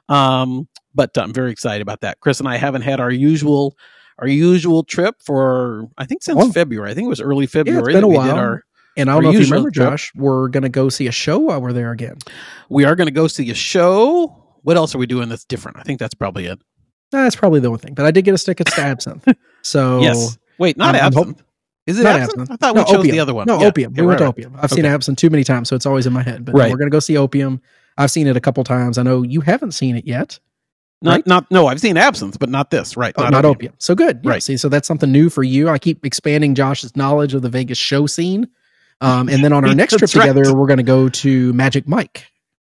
Um, but I'm very excited about that. Chris and I haven't had our usual, our usual trip for, I think since Oh. February. I think it was early Yeah, February. it's been that a we while. did our, And I our don't know if you usual remember, trip. Josh, we're going to go see a show while we're there again. We are going to go see a show. What else are we doing that's different? I think that's probably it. That's probably the only thing. But I did get us tickets to Absinthe. So Yes. Wait, not I'm- I'm Absinthe. hope- Is it not Absinthe? Absinthe. I thought No, we chose Opium. the other one. No, Yeah. Opium. Yeah, we went to right, Opium. I've seen Okay. Absinthe too many times, so it's always in my head. But no, Right. we're going to go see Opium. I've seen it a couple times. I know you haven't seen it yet. Not, Right? not, no, I've seen Absinthe, but not this, right? Oh, not Opium. So good. Yeah, Right. See, so that's something new for you. I keep expanding Josh's knowledge of the Vegas show scene. Um, and then on our next trip That's right. together, we're going to go to Magic Mike.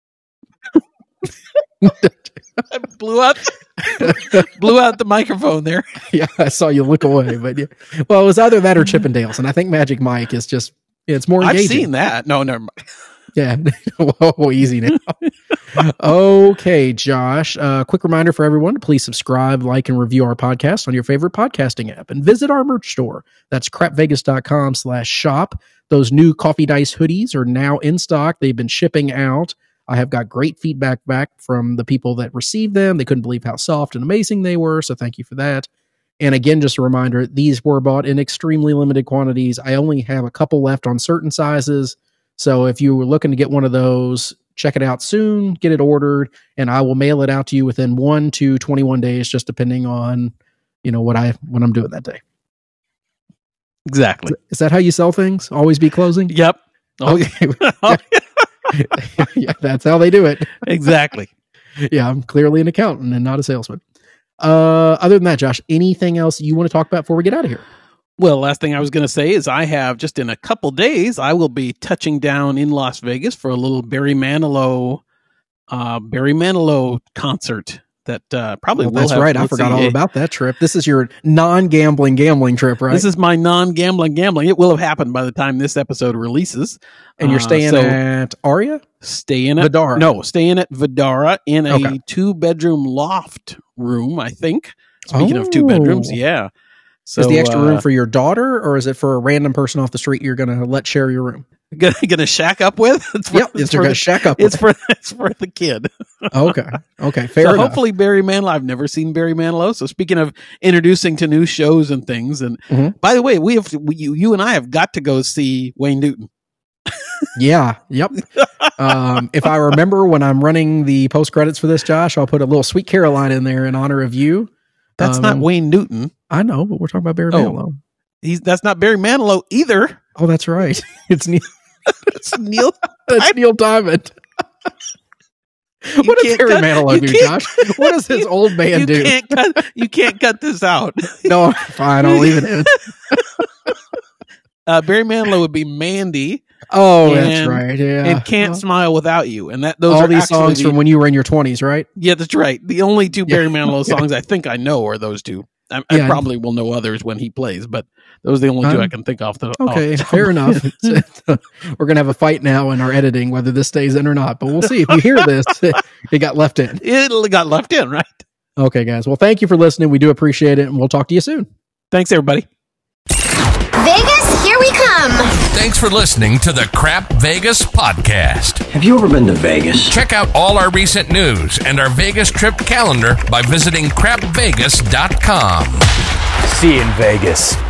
I blew out, blew out the microphone there. Yeah, I saw you look away, but yeah. Well, it was either that or Chippendales, and I think Magic Mike is just it's more engaging. I've seen that. No, never mind. Yeah. Whoa, easy now. Okay, Josh. Uh, quick reminder for everyone to please subscribe, like, and review our podcast on your favorite podcasting app and visit our merch store. That's crapvegas.com slash shop. Those new Coffee Dice hoodies are now in stock. They've been shipping out. I have got great feedback back from the people that received them. They couldn't believe how soft and amazing they were. So thank you for that. And again, just a reminder, these were bought in extremely limited quantities. I only have a couple left on certain sizes. So if you were looking to get one of those, check it out soon, get it ordered, and I will mail it out to you within one to twenty-one days, just depending on, you know, what I, what I'm doing that day. Exactly. Is that how you sell things? Always be closing? Yep. Oh, Okay. Yeah, that's how they do it. exactly. Yeah, I'm clearly an accountant and not a salesman. Uh, other than that, Josh, anything else you want to talk about before we get out of here? Well, last thing I was going to say is I have just in a couple days, I will be touching down in Las Vegas for a little Barry Manilow, uh, Barry Manilow concert that uh, probably Well, will that's have. right. I let's forgot see, all eh, about that trip. This is your non-gambling gambling trip, right? This is my non-gambling gambling. It will have happened by the time this episode releases. and you're Uh, staying so at Aria? staying at Vidara. No, staying at Vidara in a Okay. two-bedroom loft room. I think. Speaking of two bedrooms, Oh. yeah. So is the extra room uh, for your daughter, or is it for a random person off the street you're going to let share your room? gonna, gonna shack up with? It's for, Yep, it's it's for going to the, shack up. it's for it's for the kid. Okay, okay, fair so enough. hopefully Barry Manilow. I've never seen Barry Manilow. So speaking of introducing to new shows and things, and Mhm. by the way, we have we, you, you and I have got to go see Wayne Newton. Yeah, yep. um, if I remember when I'm running the post credits for this, Josh, I'll put a little Sweet Caroline in there in honor of you. That's Um, not Wayne Newton. I know, but we're talking about Barry Oh. Manilow. He's that's not Barry Manilow either. Oh, that's right. It's ne- That's Neil. That's Neil Diamond. You What does can't Barry cut- Manilow you do, can't- Josh? What does this old man you do? Can't cut, you can't cut this out. No, fine, I'll leave it in. Uh, Barry Manilow would be Mandy. Oh, that's and- right. Yeah, And Can't Well, Smile Without You. And that those all are these actually songs the- from when you were in your twenties, right? Yeah, that's right. The only two Yeah. Barry Manilow songs I think I know are those two. I, I Yeah. probably will know others when he plays, but those are the only two Um, I can think off the. Okay, off the fair enough. We're gonna have a fight now in our editing whether this stays in or not, but we'll see. If you hear this, it got left in. It got left in, right? Okay, guys. Well, thank you for listening. We do appreciate it, and we'll talk to you soon. Thanks, everybody. Vegas, here we come. Thanks for listening to the Crap Vegas podcast. Have you ever been to Vegas? Check out all our recent news and our Vegas trip calendar by visiting crap vegas dot com. See you in Vegas.